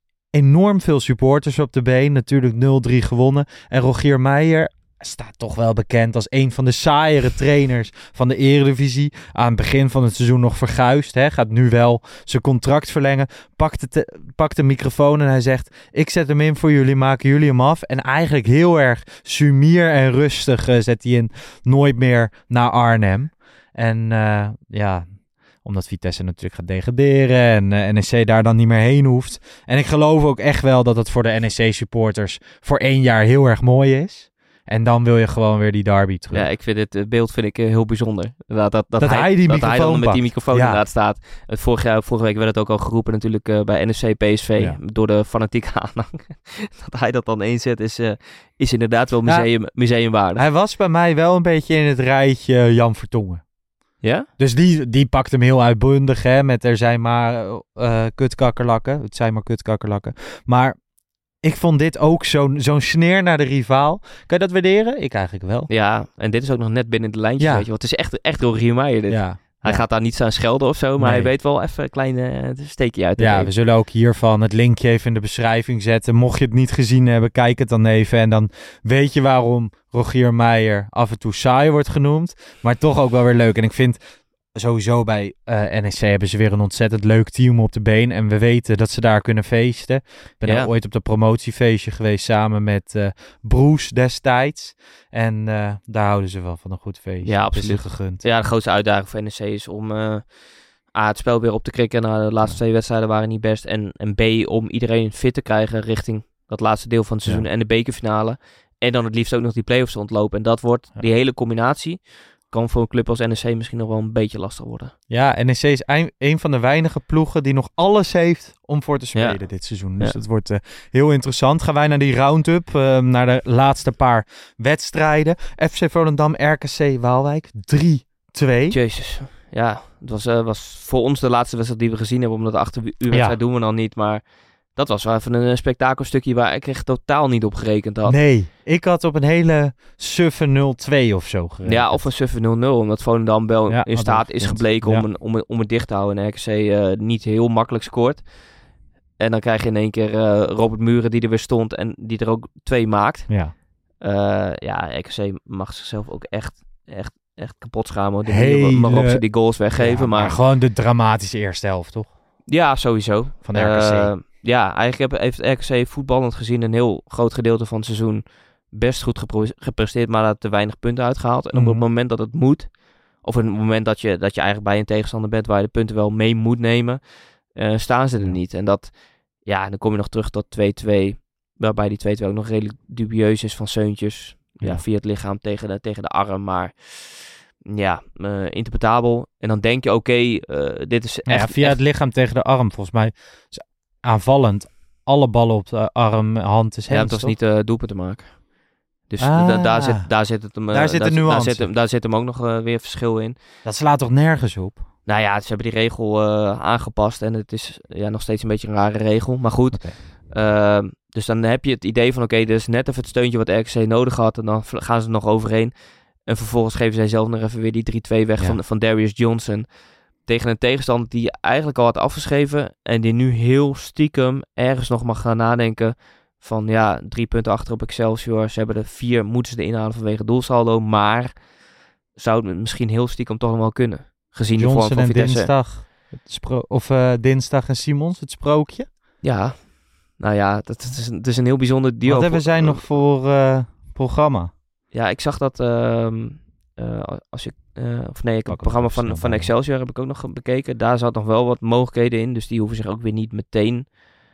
enorm veel supporters op de been. Natuurlijk nul drie gewonnen. En Rogier Meijer staat toch wel bekend als een van de saaiere trainers van de Eredivisie. Aan het begin van het seizoen nog verguisd. Hè? Gaat nu wel zijn contract verlengen. Pakt de, te- pakt de microfoon en hij zegt... ik zet hem in voor jullie, maken jullie hem af. En eigenlijk heel erg sumier en rustig uh, zet hij in. Nooit meer naar Arnhem. En uh, ja... omdat Vitesse natuurlijk gaat degraderen en uh, N E C daar dan niet meer heen hoeft. En ik geloof ook echt wel dat het voor de N E C-supporters voor één jaar heel erg mooi is. En dan wil je gewoon weer die derby terug. Ja, ik vind het uh, beeld vind ik uh, heel bijzonder. Dat, dat, dat, dat hij, hij, die dat hij dan met die microfoon ja. inderdaad staat. Het vorig jaar, vorige week werd het ook al geroepen natuurlijk uh, bij N F C P S V. Ja. Door de fanatieke aanhang. Dat hij dat dan inzet is, uh, is inderdaad wel museum, ja, museumwaardig. Hij was bij mij wel een beetje in het rijtje Jan Vertongen. Ja? Dus die, die pakt hem heel uitbundig, hè, met er zijn maar uh, kutkakkerlakken. Het zijn maar kutkakkerlakken. Maar ik vond dit ook zo'n, zo'n sneer naar de rivaal. Kan je dat waarderen? Ik eigenlijk wel. Ja, en dit is ook nog net binnen de lijntjes, ja. weet je. Want het is echt, echt Rogier Meijer dit. Ja. Hij ja. gaat daar niet staan schelden of zo, maar nee. hij weet wel even een klein uh, steekje uit te Ja, geven. we zullen ook hiervan het linkje even in de beschrijving zetten. Mocht je het niet gezien hebben, kijk het dan even. En dan weet je waarom Rogier Meijer af en toe saai wordt genoemd. Maar toch ook wel weer leuk. En ik vind... Sowieso bij uh, N E C hebben ze weer een ontzettend leuk team op de been. En we weten dat ze daar kunnen feesten. Ik ben ja. ooit op de promotiefeestje geweest samen met uh, Bruce destijds. En uh, daar houden ze wel van een goed feestje. Ja, absoluut. Gegund. Ja, de grootste uitdaging voor N E C is om uh, A, het spel weer op te krikken. Nou, de laatste twee wedstrijden waren niet best. En, en B, om iedereen fit te krijgen richting dat laatste deel van het seizoen. Ja. En de bekerfinale. En dan het liefst ook nog die play-offs te ontlopen. En dat wordt, ja. die hele combinatie... kan voor een club als N E C misschien nog wel een beetje lastig worden. Ja, N E C is een, een van de weinige ploegen die nog alles heeft om voor te spelen ja. dit seizoen. Dus ja. het wordt uh, heel interessant. Gaan wij naar die round-up, uh, naar de laatste paar wedstrijden. F C Volendam, R K C Waalwijk, drie twee. Jezus, ja, het was, uh, was voor ons de laatste wedstrijd die we gezien hebben, omdat de acht uur wedstrijd ja. doen we dan niet, maar... Dat was wel even een spektakelstukje waar ik echt totaal niet op gerekend had. Nee, ik had op een hele suffe nul twee of zo gerekend. Ja, of een suffe nul nul. Omdat Volendam wel ja, in staat is gebleken ja. om, een, om, om het dicht te houden. En R K C uh, niet heel makkelijk scoort. En dan krijg je in één keer uh, Robert Muren die er weer stond en die er ook twee maakt. Ja, uh, ja R K C mag zichzelf ook echt, echt, echt kapot schamen. Hele... Waarop ze die goals weggeven. Ja, maar... maar gewoon de dramatische eerste helft, toch? Ja, sowieso. Van R K C. Uh, Ja, eigenlijk heeft R K C voetballend gezien een heel groot gedeelte van het seizoen best goed gepro- gepresteerd, maar daar te weinig punten uitgehaald. En mm. op het moment dat het moet, of op het moment dat je, dat je eigenlijk bij een tegenstander bent waar je de punten wel mee moet nemen, uh, staan ze er niet. En dat, ja, dan kom je nog terug tot twee twee, waarbij die twee twee ook nog redelijk dubieus is van Seuntjes. Ja, ja via het lichaam tegen de, tegen de arm, maar... Ja, uh, interpretabel. En dan denk je, oké, okay, uh, dit is echt... Ja, via echt... het lichaam tegen de arm, volgens mij... aanvallend, alle ballen op de arm, hand is hands, ja, het was toch? Niet uh, doelpunt te maken. Dus ah, da- daar, zit, daar zit het hem, uh, daar zit de daar, nuance. Daar zit, hem, daar zit hem ook nog uh, weer verschil in. Dat slaat toch nergens op? Nou ja, ze hebben die regel uh, aangepast en het is ja, nog steeds een beetje een rare regel. Maar goed, Uh, dus dan heb je het idee van, oké, okay, dus net even het steuntje wat R K C nodig had. En dan gaan ze er nog overheen. En vervolgens geven zij zelf nog even weer die drie twee weg ja. van, van Darius Johnson. Tegen een tegenstander die je eigenlijk al had afgeschreven. En die nu heel stiekem ergens nog mag gaan nadenken. Van ja, drie punten achter op Excelsior. Ze hebben er vier, moeten ze er inhalen vanwege doelsaldo. Maar zou het misschien heel stiekem toch nog wel kunnen. Gezien Johnson de vorm van Vitesse. Dinsdag, het spro- of uh, dinsdag en Simons, het sprookje. Ja, nou ja, dat, dat is, het is een heel bijzonder duo. Wat hebben zij nog voor uh, programma? Ja, ik zag dat... Uh, uh, als je, uh, of nee, ik heb het programma van, van Excelsior heb ik ook nog bekeken. Daar zat nog wel wat mogelijkheden in. Dus die hoeven zich ook weer niet meteen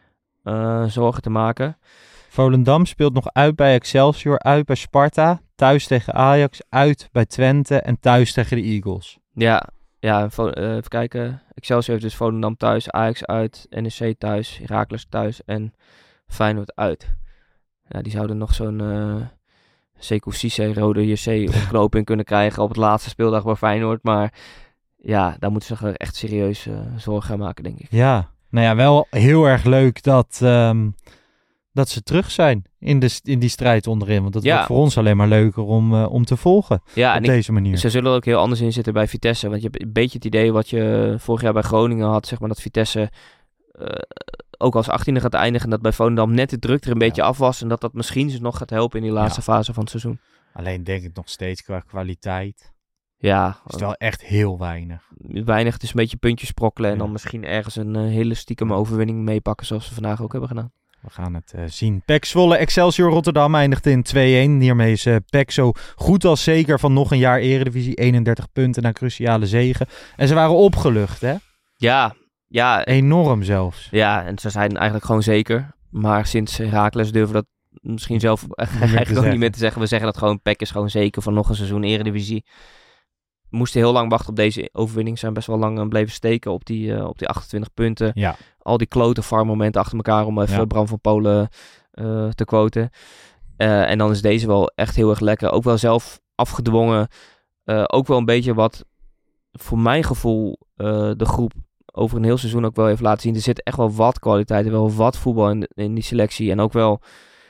uh, zorgen te maken. Volendam speelt nog uit bij Excelsior, uit bij Sparta, thuis tegen Ajax, uit bij Twente en thuis tegen de Eagles. Ja, ja uh, even kijken. Excelsior heeft dus Volendam thuis, Ajax uit, N E C thuis, Heracles thuis en Feyenoord uit. Ja, die zouden nog zo'n uh, Sekou Cisse rode J C-ontknoping kunnen krijgen op het laatste speeldag bij Feyenoord. Maar ja, daar moeten ze echt serieus uh, zorgen gaan maken, denk ik. Ja, nou ja, wel heel erg leuk dat... Um... dat ze terug zijn in, de, in die strijd onderin. Want dat ja. wordt voor ons alleen maar leuker om, uh, om te volgen ja, op deze ik, manier. Ze zullen er ook heel anders in zitten bij Vitesse. Want je hebt een beetje het idee wat je vorig jaar bij Groningen had. Zeg maar dat Vitesse uh, ook als achttiende gaat eindigen. En dat bij Volendam net de druk er een beetje ja. af was. En dat dat misschien ze nog gaat helpen in die laatste ja. fase van het seizoen. Alleen denk ik nog steeds qua kwaliteit. Ja. Is het wel echt heel weinig. Weinig, het is een beetje puntjes sprokkelen. Ja. En dan misschien ergens een uh, hele stiekem overwinning meepakken. Zoals we vandaag ook hebben gedaan. We gaan het uh, zien. P E C Zwolle, Excelsior Rotterdam eindigde in twee-een. Hiermee is uh, P E C zo goed als zeker van nog een jaar Eredivisie. eenendertig punten na cruciale zegen. En ze waren opgelucht, hè? Ja, ja. Enorm zelfs. Ja, en ze zijn eigenlijk gewoon zeker. Maar sinds Heracles durven we dat misschien zelf eigenlijk ook niet meer te zeggen. We zeggen dat gewoon, P E C is gewoon zeker van nog een seizoen Eredivisie. We moesten heel lang wachten op deze overwinning. Zijn best wel lang uh, bleven steken op die, uh, op die achtentwintig punten. Ja. Al die klote V A R-momenten achter elkaar om even ja. Bram van Polen uh, te quoten. Uh, en dan is deze wel echt heel erg lekker. Ook wel zelf afgedwongen. Uh, ook wel een beetje wat voor mijn gevoel uh, de groep over een heel seizoen ook wel heeft laten zien. Er zit echt wel wat kwaliteit en wel wat voetbal in, in die selectie. En ook wel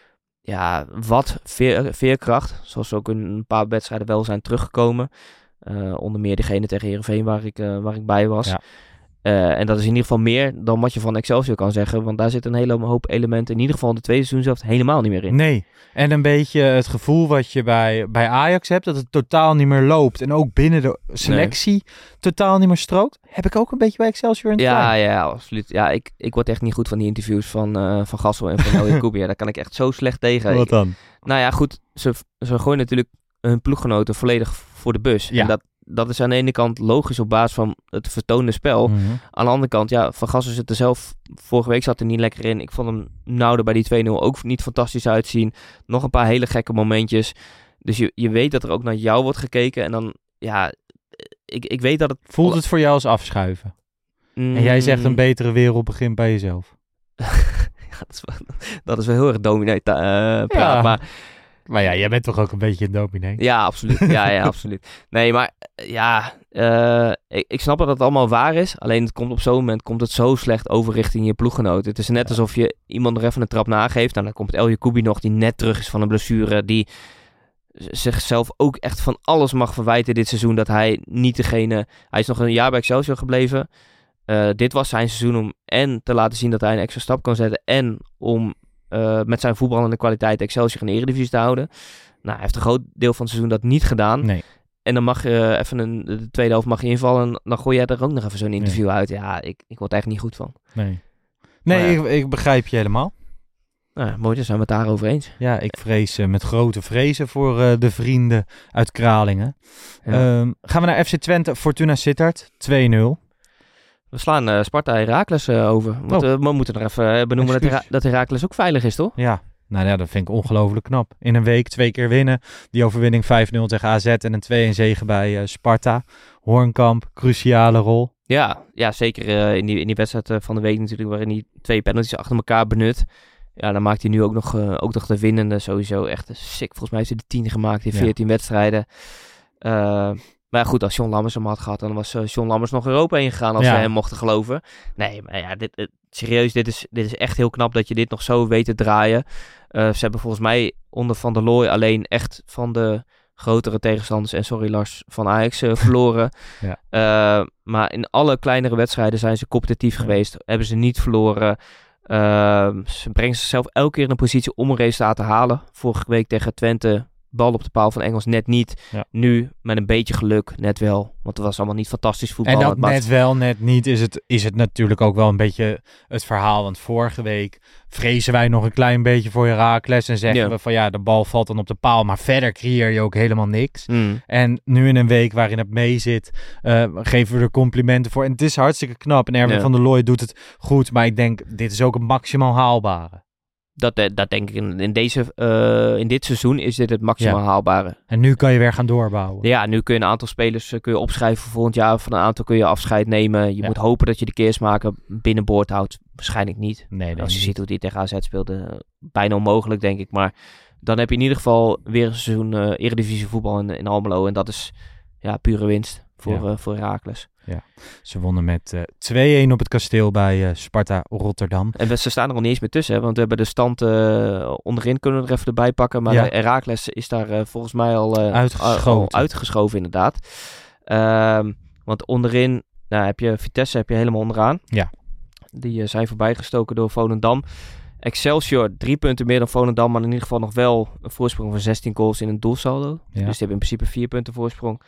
ja, wat veer, veerkracht. Zoals ook in een paar wedstrijden wel zijn teruggekomen. Uh, onder meer degene tegen Heerenveen waar ik, uh, waar ik bij was. Ja. Uh, en dat is in ieder geval meer dan wat je van Excelsior kan zeggen. Want daar zit een hele hoop elementen in ieder geval in de tweede seizoen zelf helemaal niet meer in. Nee. En een beetje het gevoel wat je bij, bij Ajax hebt. Dat het totaal niet meer loopt. En ook binnen de selectie nee. totaal niet meer strookt. Heb ik ook een beetje bij Excelsior in het Ja, klein. ja, absoluut. Ja, ik, ik word echt niet goed van die interviews van, uh, van Gassel en van Elje Koebier. Daar kan ik echt zo slecht tegen. Wat dan? Nou ja, goed. Ze, ze gooien natuurlijk hun ploeggenoten volledig voor de bus. Ja. En dat, dat is aan de ene kant logisch op basis van het vertoonde spel. Mm-hmm. Aan de andere kant, ja, Van Gassel zit er zelf... Vorige week zat er niet lekker in. Ik vond hem nou er bij die twee nul ook niet fantastisch uitzien. Nog een paar hele gekke momentjes. Dus je, je weet dat er ook naar jou wordt gekeken. En dan, ja... Ik, ik weet dat het... Voelt het voor jou als afschuiven? Mm. En jij zegt een betere wereld begint bij jezelf. ja, dat, is wel, dat is wel heel erg dominee uh, praat, ja. maar... Maar ja, jij bent toch ook een beetje een dominee? Ja, absoluut. Ja, ja, absoluut. Nee, maar ja, uh, ik, ik snap dat het allemaal waar is. Alleen het komt op zo'n moment komt het zo slecht over richting je ploeggenoten. Het is net alsof je iemand nog even een trap nageeft. En dan komt El Jacoubi nog, die net terug is van een blessure. Die zichzelf ook echt van alles mag verwijten dit seizoen. Dat hij niet degene... Hij is nog een jaar bij Excelsior gebleven. Uh, dit was zijn seizoen om en te laten zien dat hij een extra stap kan zetten. En om... Uh, met zijn voetballende kwaliteit Excelsior in de Eredivisie te houden. Nou, hij heeft een groot deel van het seizoen dat niet gedaan. Nee. En dan mag je uh, even een, de tweede helft mag je invallen en dan gooi jij er ook nog even zo'n interview nee. uit. Ja, ik, ik word er echt niet goed van. Nee, nee ja. ik, ik begrijp je helemaal. Nou, mooi, dan zijn we het daarover eens. Ja, ik vrees uh, met grote vrezen voor uh, de vrienden uit Kralingen. Ja. Um, gaan we naar F C Twente, Fortuna Sittard, twee nul. We slaan uh, Sparta Heracles uh, over. We, oh. uh, we moeten nog even uh, benoemen dat, Hera- dat Heracles ook veilig is, toch? Ja, nou ja, dat vind ik ongelooflijk knap. In een week twee keer winnen. Die overwinning vijf nul tegen A Z en een twee-een zege bij uh, Sparta. Hoornkamp, cruciale rol. Ja, ja zeker uh, in, die, in die wedstrijd uh, van de week natuurlijk, waarin hij twee penalties achter elkaar benut. Ja, dan maakt hij nu ook nog, uh, ook nog de winnende sowieso. Echt sick. Volgens mij heeft hij de tien gemaakt in veertien ja. wedstrijden. Uh, Maar goed, als John Lammers hem had gehad, dan was uh, John Lammers nog Europa ingegaan als Ja. we hem mochten geloven. Nee, maar ja, dit, het, serieus, dit is, dit is echt heel knap dat je dit nog zo weet te draaien. Uh, ze hebben volgens mij onder Van der Looy alleen echt van de grotere tegenstanders, en sorry Lars, van Ajax uh, verloren. Ja. Uh, maar in alle kleinere wedstrijden zijn ze competitief Ja. geweest. Hebben ze niet verloren. Uh, ze brengen zichzelf elke keer in een positie om een resultaat te halen. Vorige week tegen Twente, bal op de paal van Engels net niet. Ja. Nu met een beetje geluk net wel. Want het was allemaal niet fantastisch voetbal. En dat Het was- net wel, net niet, is het, is het natuurlijk ook wel een beetje het verhaal. Want vorige week vrezen wij nog een klein beetje voor Heracles en zeggen Ja. we van ja, de bal valt dan op de paal, maar verder creëer je ook helemaal niks. Mm. En nu in een week waarin het mee zit, uh, geven we er complimenten voor. En het is hartstikke knap. En Erwin Ja. van der Looy doet het goed, maar ik denk, dit is ook een maximaal haalbare. Dat, eh, dat denk ik in, in, deze, uh, in dit seizoen is dit het maximaal Ja. haalbare. En nu kan je weer gaan doorbouwen. Ja, nu kun je een aantal spelers uh, kun je opschrijven voor volgend jaar. Van een aantal kun je afscheid nemen. Je Ja. moet hopen dat je de keersmaker binnenboord houdt. Waarschijnlijk niet. Nee, nee, Als je niet. ziet hoe die tegen A Z speelde, uh, bijna onmogelijk denk ik. Maar dan heb je in ieder geval weer een seizoen uh, Eredivisie voetbal in, in Almelo. En dat is ja, pure winst voor, Ja. uh, voor Heracles. Ze wonnen met uh, twee-een op het kasteel bij uh, Sparta Rotterdam. En we, ze staan er nog niet eens meer tussen, hè, want we hebben de stand uh, onderin kunnen we er even erbij pakken. Maar Ja. de Heracles is daar uh, volgens mij al, uh, Uitgeschoten. al uitgeschoven inderdaad. Um, want onderin nou, heb je Vitesse heb je helemaal onderaan. Ja. Die uh, zijn voorbijgestoken door Volendam. Excelsior, drie punten meer dan Volendam, maar in ieder geval nog wel een voorsprong van zestien goals in een doelsaldo. Ja. Dus die hebben in principe vier punten voorsprong.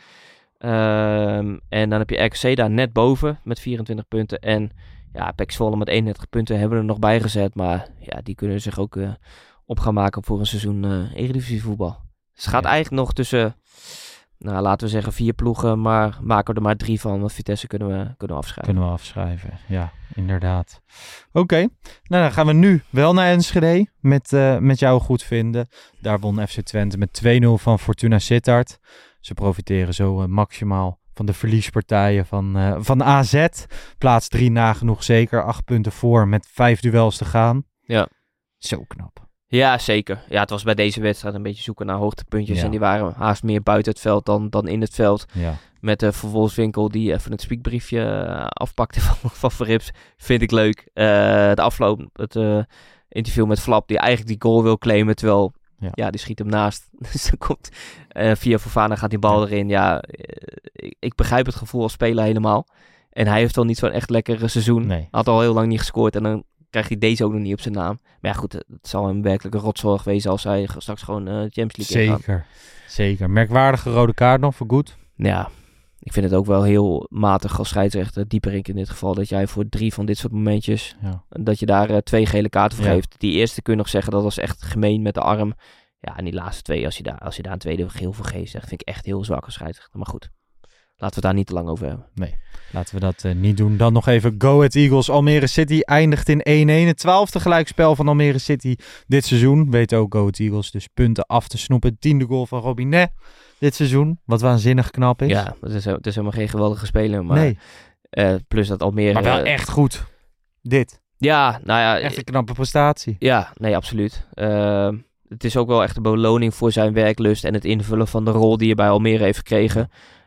Um, en dan heb je R K C daar net boven met vierentwintig punten. En ja, P E C Zwolle met eenendertig punten hebben we er nog bij gezet. Maar ja, die kunnen zich ook uh, op gaan maken voor een seizoen uh, Eredivisie voetbal. Dus het gaat Ja. eigenlijk nog tussen, nou, laten we zeggen vier ploegen. Maar maken we er maar drie van, want Vitesse kunnen we, kunnen we afschrijven. Kunnen we afschrijven, ja, inderdaad. Oké, okay. Nou dan gaan we nu wel naar Enschede met, uh, met jou goed vinden. Daar won F C Twente met twee nul van Fortuna Sittard. Ze profiteren zo uh, maximaal van de verliespartijen van, uh, van A Z. Plaats drie nagenoeg zeker, acht punten voor met vijf duels te gaan. Ja. Zo knap. Ja, zeker. Ja, het was bij deze wedstrijd een beetje zoeken naar hoogtepuntjes. Ja. En die waren haast meer buiten het veld dan, dan in het veld. Ja. Met de uh, Vervolswinkel die even het spiekbriefje uh, afpakte van, van Verrips. Vind ik leuk. Uh, de afloop, het uh, interview met Flap die eigenlijk die goal wil claimen. Terwijl, ja, ja die schiet hem naast. Dus dan komt uh, via Fofana gaat die bal ja. erin. Ja, uh, ik, ik begrijp het gevoel als speler helemaal. En hij heeft al niet zo'n echt lekker seizoen. Nee. Had al heel lang niet gescoord en dan krijgt hij deze ook nog niet op zijn naam. Maar ja, goed, het zal hem werkelijk een rotzorg wezen als hij straks gewoon uh, Champions League ingaat. Zeker, zeker. Merkwaardige rode kaart nog voor goed. Ja, ik vind het ook wel heel matig als scheidsrechter, Dieperink in dit geval, dat jij voor drie van dit soort momentjes, ja. dat je daar uh, twee gele kaarten voor ja. geeft. Die eerste kun je nog zeggen, dat was echt gemeen met de arm. Ja, en die laatste twee, als je daar, als je daar een tweede geel voor geeft, dat vind ik echt heel zwak als scheidsrechter. Maar goed, laten we het daar niet te lang over hebben. Nee, laten we dat uh, niet doen. Dan nog even Go Ahead Eagles. Almere City eindigt in één-één. Het twaalfde gelijkspel van Almere City dit seizoen. Weet ook Go Ahead Eagles dus punten af te snoepen. Tiende goal van Robinet dit seizoen. Wat waanzinnig knap is. Ja, het is, het is helemaal geen geweldige speler. Maar, nee. Uh, plus dat Almere... Maar wel echt goed. Dit. Ja, nou ja... Echt een knappe prestatie. Ja, nee, absoluut. Uh, het is ook wel echt een beloning voor zijn werklust en het invullen van de rol die je bij Almere heeft gekregen.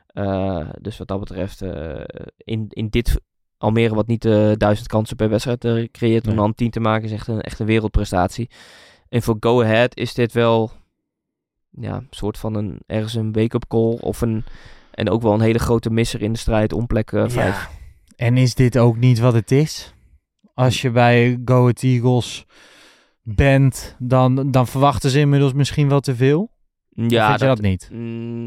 Uh, dus wat dat betreft, uh, in, in dit Almere wat niet uh, duizend kansen per wedstrijd uh, creëert om nee. dan tien te maken, is echt een, echt een wereldprestatie. En voor Go Ahead is dit wel ja, een soort van een, ergens een wake-up call of een, en ook wel een hele grote misser in de strijd om plek uh, vijf. Ja. En is dit ook niet wat het is? Als je bij Go Ahead Eagles bent, dan, dan verwachten ze inmiddels misschien wel te veel? Ja, of vind je dat, dat niet?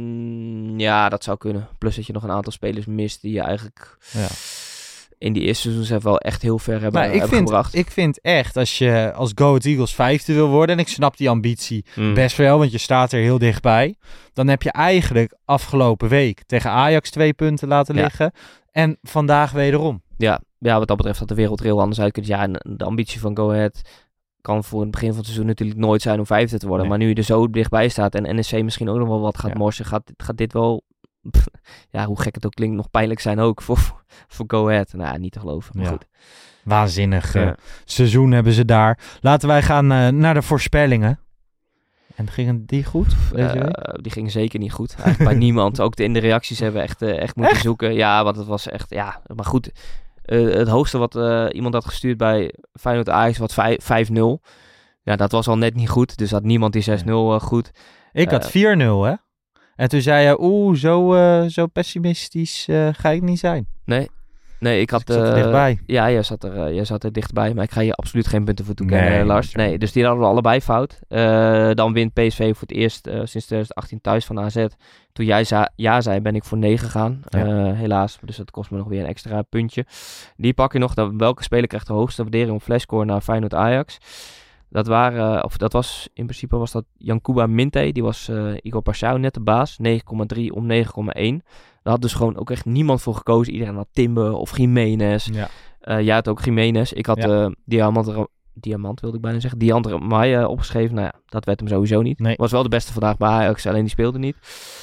Mm, ja, dat zou kunnen. Plus dat je nog een aantal spelers mist die je eigenlijk ja. in die eerste seizoen wel echt heel ver hebben, maar ik hebben vind, gebracht. Ik vind echt, als je als Go Ahead Eagles vijfde wil worden, en ik snap die ambitie mm. best wel, want je staat er heel dichtbij, dan heb je eigenlijk afgelopen week tegen Ajax twee punten laten ja. liggen en vandaag wederom. Ja, ja, wat dat betreft had de wereld er heel anders uit kunnen. Ja, en de ambitie van Go Ahead kan voor het begin van het seizoen natuurlijk nooit zijn om vijfde te worden. Nee. Maar nu je er zo dichtbij staat en N E C misschien ook nog wel wat gaat ja. morsen, gaat, gaat dit wel, pff, ja, hoe gek het ook klinkt, nog pijnlijk zijn ook voor, voor Go Ahead. Nou, niet te geloven, maar ja. goed. Waanzinnig ja. uh, seizoen hebben ze daar. Laten wij gaan uh, naar de voorspellingen. En gingen die goed deze Uh, week? die gingen zeker niet goed. Eigenlijk bij niemand. Ook de, in de reacties hebben we echt, uh, echt moeten echt? zoeken. Ja, want het was echt... Ja, maar goed. Uh, het hoogste wat uh, iemand had gestuurd bij Feyenoord Ajax was vijf nul. Ja, dat was al net niet goed. Dus had niemand die zes nul uh, goed. Ik had uh, vier nul, hè? En toen zei je, oeh, zo, uh, zo pessimistisch uh, ga ik niet zijn. Nee. Nee, ik had... Dus ik zat er uh, dichtbij. Ja, jij zat, er, uh, jij zat er dichtbij. Maar ik ga je absoluut geen punten voor toekennen, nee, Lars. Nee, dus die hadden we allebei fout. Uh, dan wint P S V voor het eerst uh, sinds twintig achttien thuis van A Z. Toen jij za- ja zei, ben ik voor negen gegaan. Ja. Uh, helaas. Dus dat kost me nog weer een extra puntje. Die pak je nog. Dan, welke speler krijgt de hoogste waardering op flashscore naar Feyenoord Ajax? Dat waren, of dat was, in principe was dat Yankuba Minte. Die was uh, Igor Paixão net de baas. negen komma drie om negen komma één. Daar had dus gewoon ook echt niemand voor gekozen. Iedereen had Timber of Jiménez. Ja. Uh, jij had ook Jiménez. Ik had ja. uh, Diamant, Diamant wilde ik bijna zeggen. Diamant Maya opgeschreven. Nou ja, dat werd hem sowieso niet. Nee. Was wel de beste vandaag bij Ajax, alleen die speelde niet.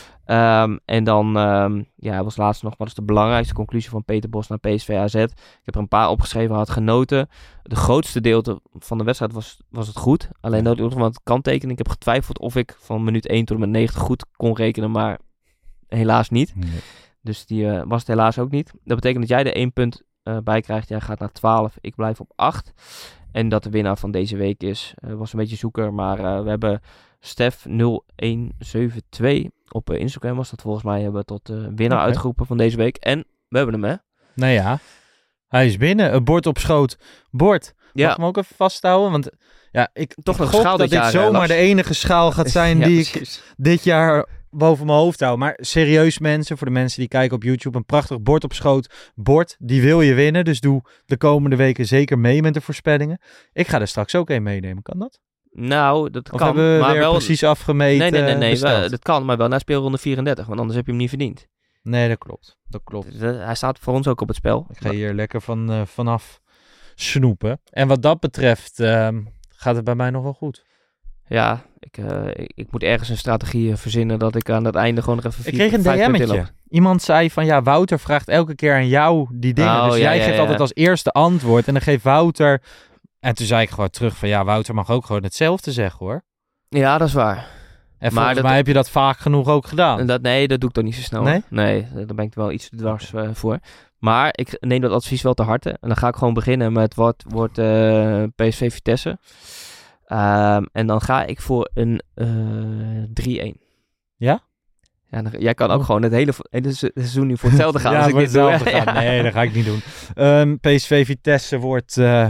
Um, en dan um, ja, was laatst nog, wat is de belangrijkste conclusie van Peter Bos naar P S V A Z? Ik heb er een paar opgeschreven, had genoten. De grootste deel van de wedstrijd was, was het goed. Alleen dat ik nog wat kanttekenen. Ik heb getwijfeld of ik van minuut één tot en met negentig goed kon rekenen, maar helaas niet. Nee. Dus die uh, was het helaas ook niet. Dat betekent dat jij er één punt uh, bij krijgt. Jij gaat naar twaalf, ik blijf op acht. En dat de winnaar van deze week is, uh, was een beetje zoeker, maar uh, we hebben Stef nul een zeven twee op uh, Instagram was dat volgens mij, hebben we tot uh, winnaar okay. uitgeroepen van deze week. En we hebben hem, hè? Nou ja, hij is binnen. Een bord op schoot. Bord. Ja. Mag ik hem ook even vasthouden? Want ja, ik toch nog gok dat dit zomaar de enige schaal gaat zijn ja, die precies. ik dit jaar boven mijn hoofd hou. Maar serieus mensen, voor de mensen die kijken op YouTube, een prachtig bord op schoot. Bord, die wil je winnen. Dus doe de komende weken zeker mee met de voorspellingen. Ik ga er straks ook een meenemen. Kan dat? Nou, dat of kan. Hebben we maar weer wel precies afgemeten. Nee, nee, nee, nee we, dat kan, maar wel na speelronde vierendertig, want anders heb je hem niet verdiend. Nee, dat klopt. Dat klopt. De, hij staat voor ons ook op het spel. Ik ga hier lekker van, uh, vanaf snoepen. En wat dat betreft uh, gaat het bij mij nog wel goed. Ja, ik, uh, ik, ik moet ergens een strategie verzinnen dat ik aan het einde gewoon nog even vier, ik kreeg een D M'tje. Iemand zei van ja, Wouter vraagt elke keer aan jou die dingen. Oh, dus ja, jij ja, geeft ja, altijd ja. als eerste antwoord en dan geeft Wouter. En toen zei ik gewoon terug van ja, Wouter mag ook gewoon hetzelfde zeggen hoor. Ja, dat is waar. En volgens maar dat, mij heb je dat vaak genoeg ook gedaan. Dat, nee, dat doe ik toch niet zo snel. Nee? Nee, daar ben ik er wel iets dwars uh, voor. Maar ik neem dat advies wel te harte. En dan ga ik gewoon beginnen met wat wordt uh, P S V Vitesse. Um, en dan ga ik voor een uh, drie-een. Ja? Ja, dan, jij kan ook oh. gewoon het hele, hele seizoen nu voor hetzelfde gaan. ja, als voor ik hetzelfde gaan. Ja. Nee, dat ga ik niet doen. Um, P S V Vitesse wordt, uh,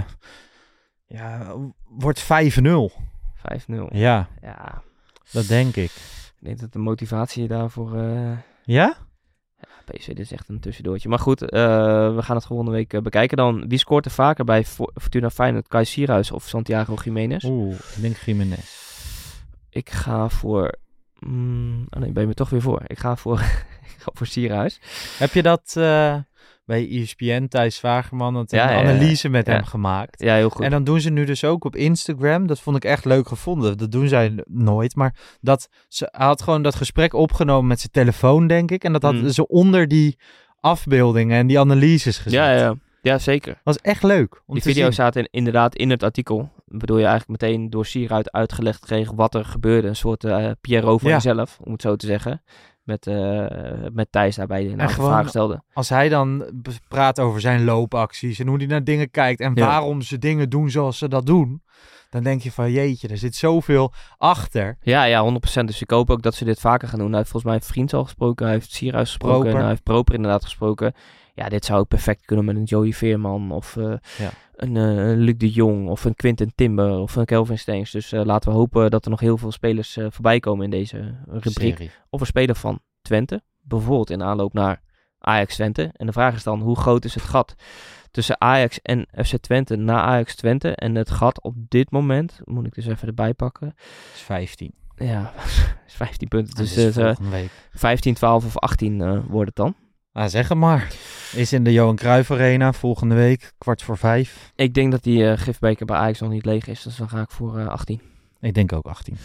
ja, wordt vijf nul. vijf nul. Ja. ja, dat denk ik. Ik denk dat de motivatie daarvoor... Uh... Ja? Ja, P S V, dit is echt een tussendoortje. Maar goed, uh, we gaan het volgende week uh, bekijken dan. Wie scoort er vaker bij Fortuna Feyenoord, Kai Sierhuis of Santiago Jiménez? Oeh, ik denk Jiménez. Ik ga voor... Mm, oh nee, ben je me toch weer voor. Ik ga voor, ik ga voor Sierhuis. Heb je dat uh, bij E S P N, Thijs Vagerman, een ja, analyse ja, met ja. hem gemaakt? Ja, heel goed. En dan doen ze nu dus ook op Instagram. Dat vond ik echt leuk gevonden. Dat doen zij nooit. Maar dat ze hij had gewoon dat gesprek opgenomen met zijn telefoon, denk ik. En dat hadden mm. ze onder die afbeeldingen en die analyses gezet. Ja, ja. Ja, zeker. Dat was echt leuk om Die te video zien. staat in, inderdaad in het artikel. Waardoor je eigenlijk meteen door Sierhuis uitgelegd kreeg wat er gebeurde. Een soort uh, Pierrot van ja. jezelf, om het zo te zeggen. Met, uh, met Thijs daarbij die een aantal vragen stelde. Als hij dan praat over zijn loopacties en hoe hij naar dingen kijkt en ja. waarom ze dingen doen zoals ze dat doen. Dan denk je van jeetje, er zit zoveel achter. Ja, ja, honderd procent. Dus ik hoop ook dat ze dit vaker gaan doen. Hij heeft volgens mij een vriend al gesproken. Hij heeft Sierhuis gesproken. Proper. En hij heeft Proper inderdaad gesproken. Ja, dit zou ook perfect kunnen met een Joey Veerman of uh, ja. een uh, Luc de Jong of een Quinten Timber of een Kelvin Steens. Dus uh, laten we hopen dat er nog heel veel spelers uh, voorbij komen in deze rubriek. Serie. Of een speler van Twente, bijvoorbeeld in aanloop naar Ajax Twente. En de vraag is dan, hoe groot is het gat tussen Ajax en F C Twente na Ajax Twente? En het gat op dit moment, moet ik dus even erbij pakken. is vijftien. Ja, is vijftien punten. Dus is uh, vijftien, twaalf of achttien uh, wordt het dan. Nou, zeg het maar. Is in de Johan Cruijff Arena volgende week, kwart voor vijf. Ik denk dat die uh, gifbeker bij Ajax nog niet leeg is, dus dan ga ik voor uh, achttien. Ik denk ook achttien.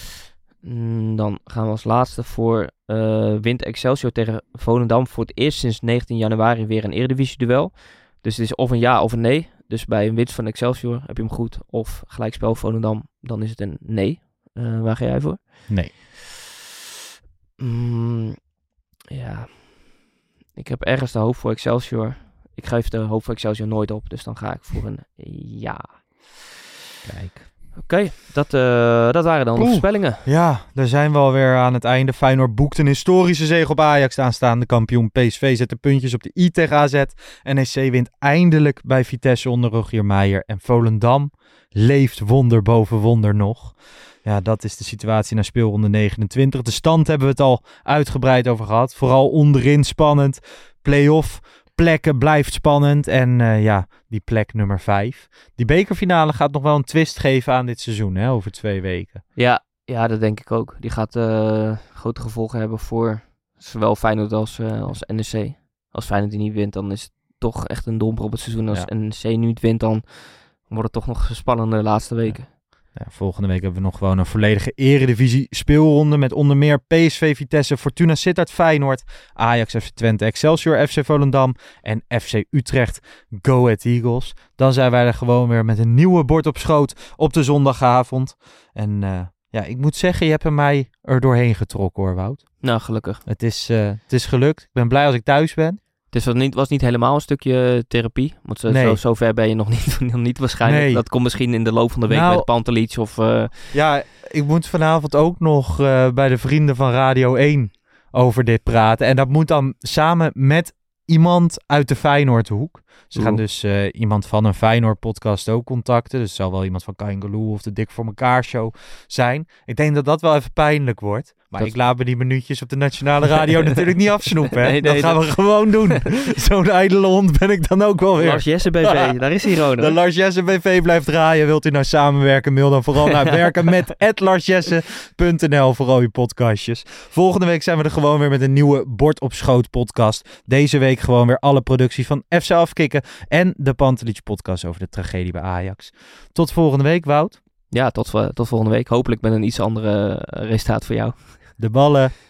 Mm, dan gaan we als laatste voor uh, wint Excelsior tegen Volendam voor het eerst sinds negentien januari weer een Eredivisie-duel. Dus het is of een ja of een nee. Dus bij een winst van Excelsior heb je hem goed. Of gelijkspel Volendam, dan is het een nee. Uh, waar ga jij voor? Nee. Mm, ja. Ik heb ergens de hoop voor Excelsior. Ik geef de hoop voor Excelsior nooit op. Dus dan ga ik voor een ja. Kijk. Oké, okay, dat, uh, dat waren dan Oeh, de voorspellingen. Ja, daar zijn we alweer aan het einde. Feyenoord boekt een historische zege op Ajax. De aanstaande kampioen P S V zet de puntjes op de i tegen A Z. N E C wint eindelijk bij Vitesse onder Rogier Meijer. En Volendam leeft wonder boven wonder nog. Ja, dat is de situatie na speelronde negenentwintig. De stand hebben we het al uitgebreid over gehad. Vooral onderin spannend. Play-off plekken blijft spannend. En uh, ja, die plek nummer vijf. Die bekerfinale gaat nog wel een twist geven aan dit seizoen, hè, over twee weken. Ja, ja, dat denk ik ook. Die gaat uh, grote gevolgen hebben voor zowel Feyenoord als, uh, als N E C. Als Feyenoord die niet wint, dan is het toch echt een domper op het seizoen. Als ja. N E C niet wint, dan wordt het toch nog spannender de laatste weken. Ja. Ja, volgende week hebben we nog gewoon een volledige eredivisie speelronde met onder meer P S V, Vitesse, Fortuna Sittard, Feyenoord, Ajax, F C Twente, Excelsior, F C Volendam en F C Utrecht, Go Ahead Eagles. Dan zijn wij er gewoon weer met een nieuwe bord op schoot op de zondagavond. En uh, ja, ik moet zeggen, je hebt er mij er doorheen getrokken hoor, Wout. Nou, gelukkig. Het is, uh, het is gelukt. Ik ben blij als ik thuis ben. Het was niet, was niet helemaal een stukje therapie. Want zo, nee. zo, zo ver ben je nog niet, nog niet waarschijnlijk. Nee. Dat komt misschien in de loop van de week nou, met Pantelic of... Uh... Ja, ik moet vanavond ook nog uh, bij de vrienden van Radio één over dit praten. En dat moet dan samen met iemand uit de Feyenoordhoek. Ze gaan dus uh, iemand van een Feyenoord-podcast ook contacten. Dus het zal wel iemand van Kaingaloo of de Dik voor Mekaar show zijn. Ik denk dat dat wel even pijnlijk wordt. Maar dat... ik laat me die minuutjes op de nationale radio natuurlijk niet afsnoepen. Hè? Nee, nee, dat gaan dat... we gewoon doen. Zo'n ijdele hond ben ik dan ook wel weer. Lars Jesse B V, daar is hij gewoon. De Lars Jesse B V blijft draaien. Wilt u nou samenwerken, mail dan vooral naar werken met at larsjesse punt n l voor al uw podcastjes. Volgende week zijn we er gewoon weer met een nieuwe Bord op Schoot podcast. Deze week gewoon weer alle producties van F C Afkikken en de Pantelic podcast over de tragedie bij Ajax. Tot volgende week, Wout. Ja, tot, tot volgende week. Hopelijk met een iets andere resultaat voor jou. De ballen.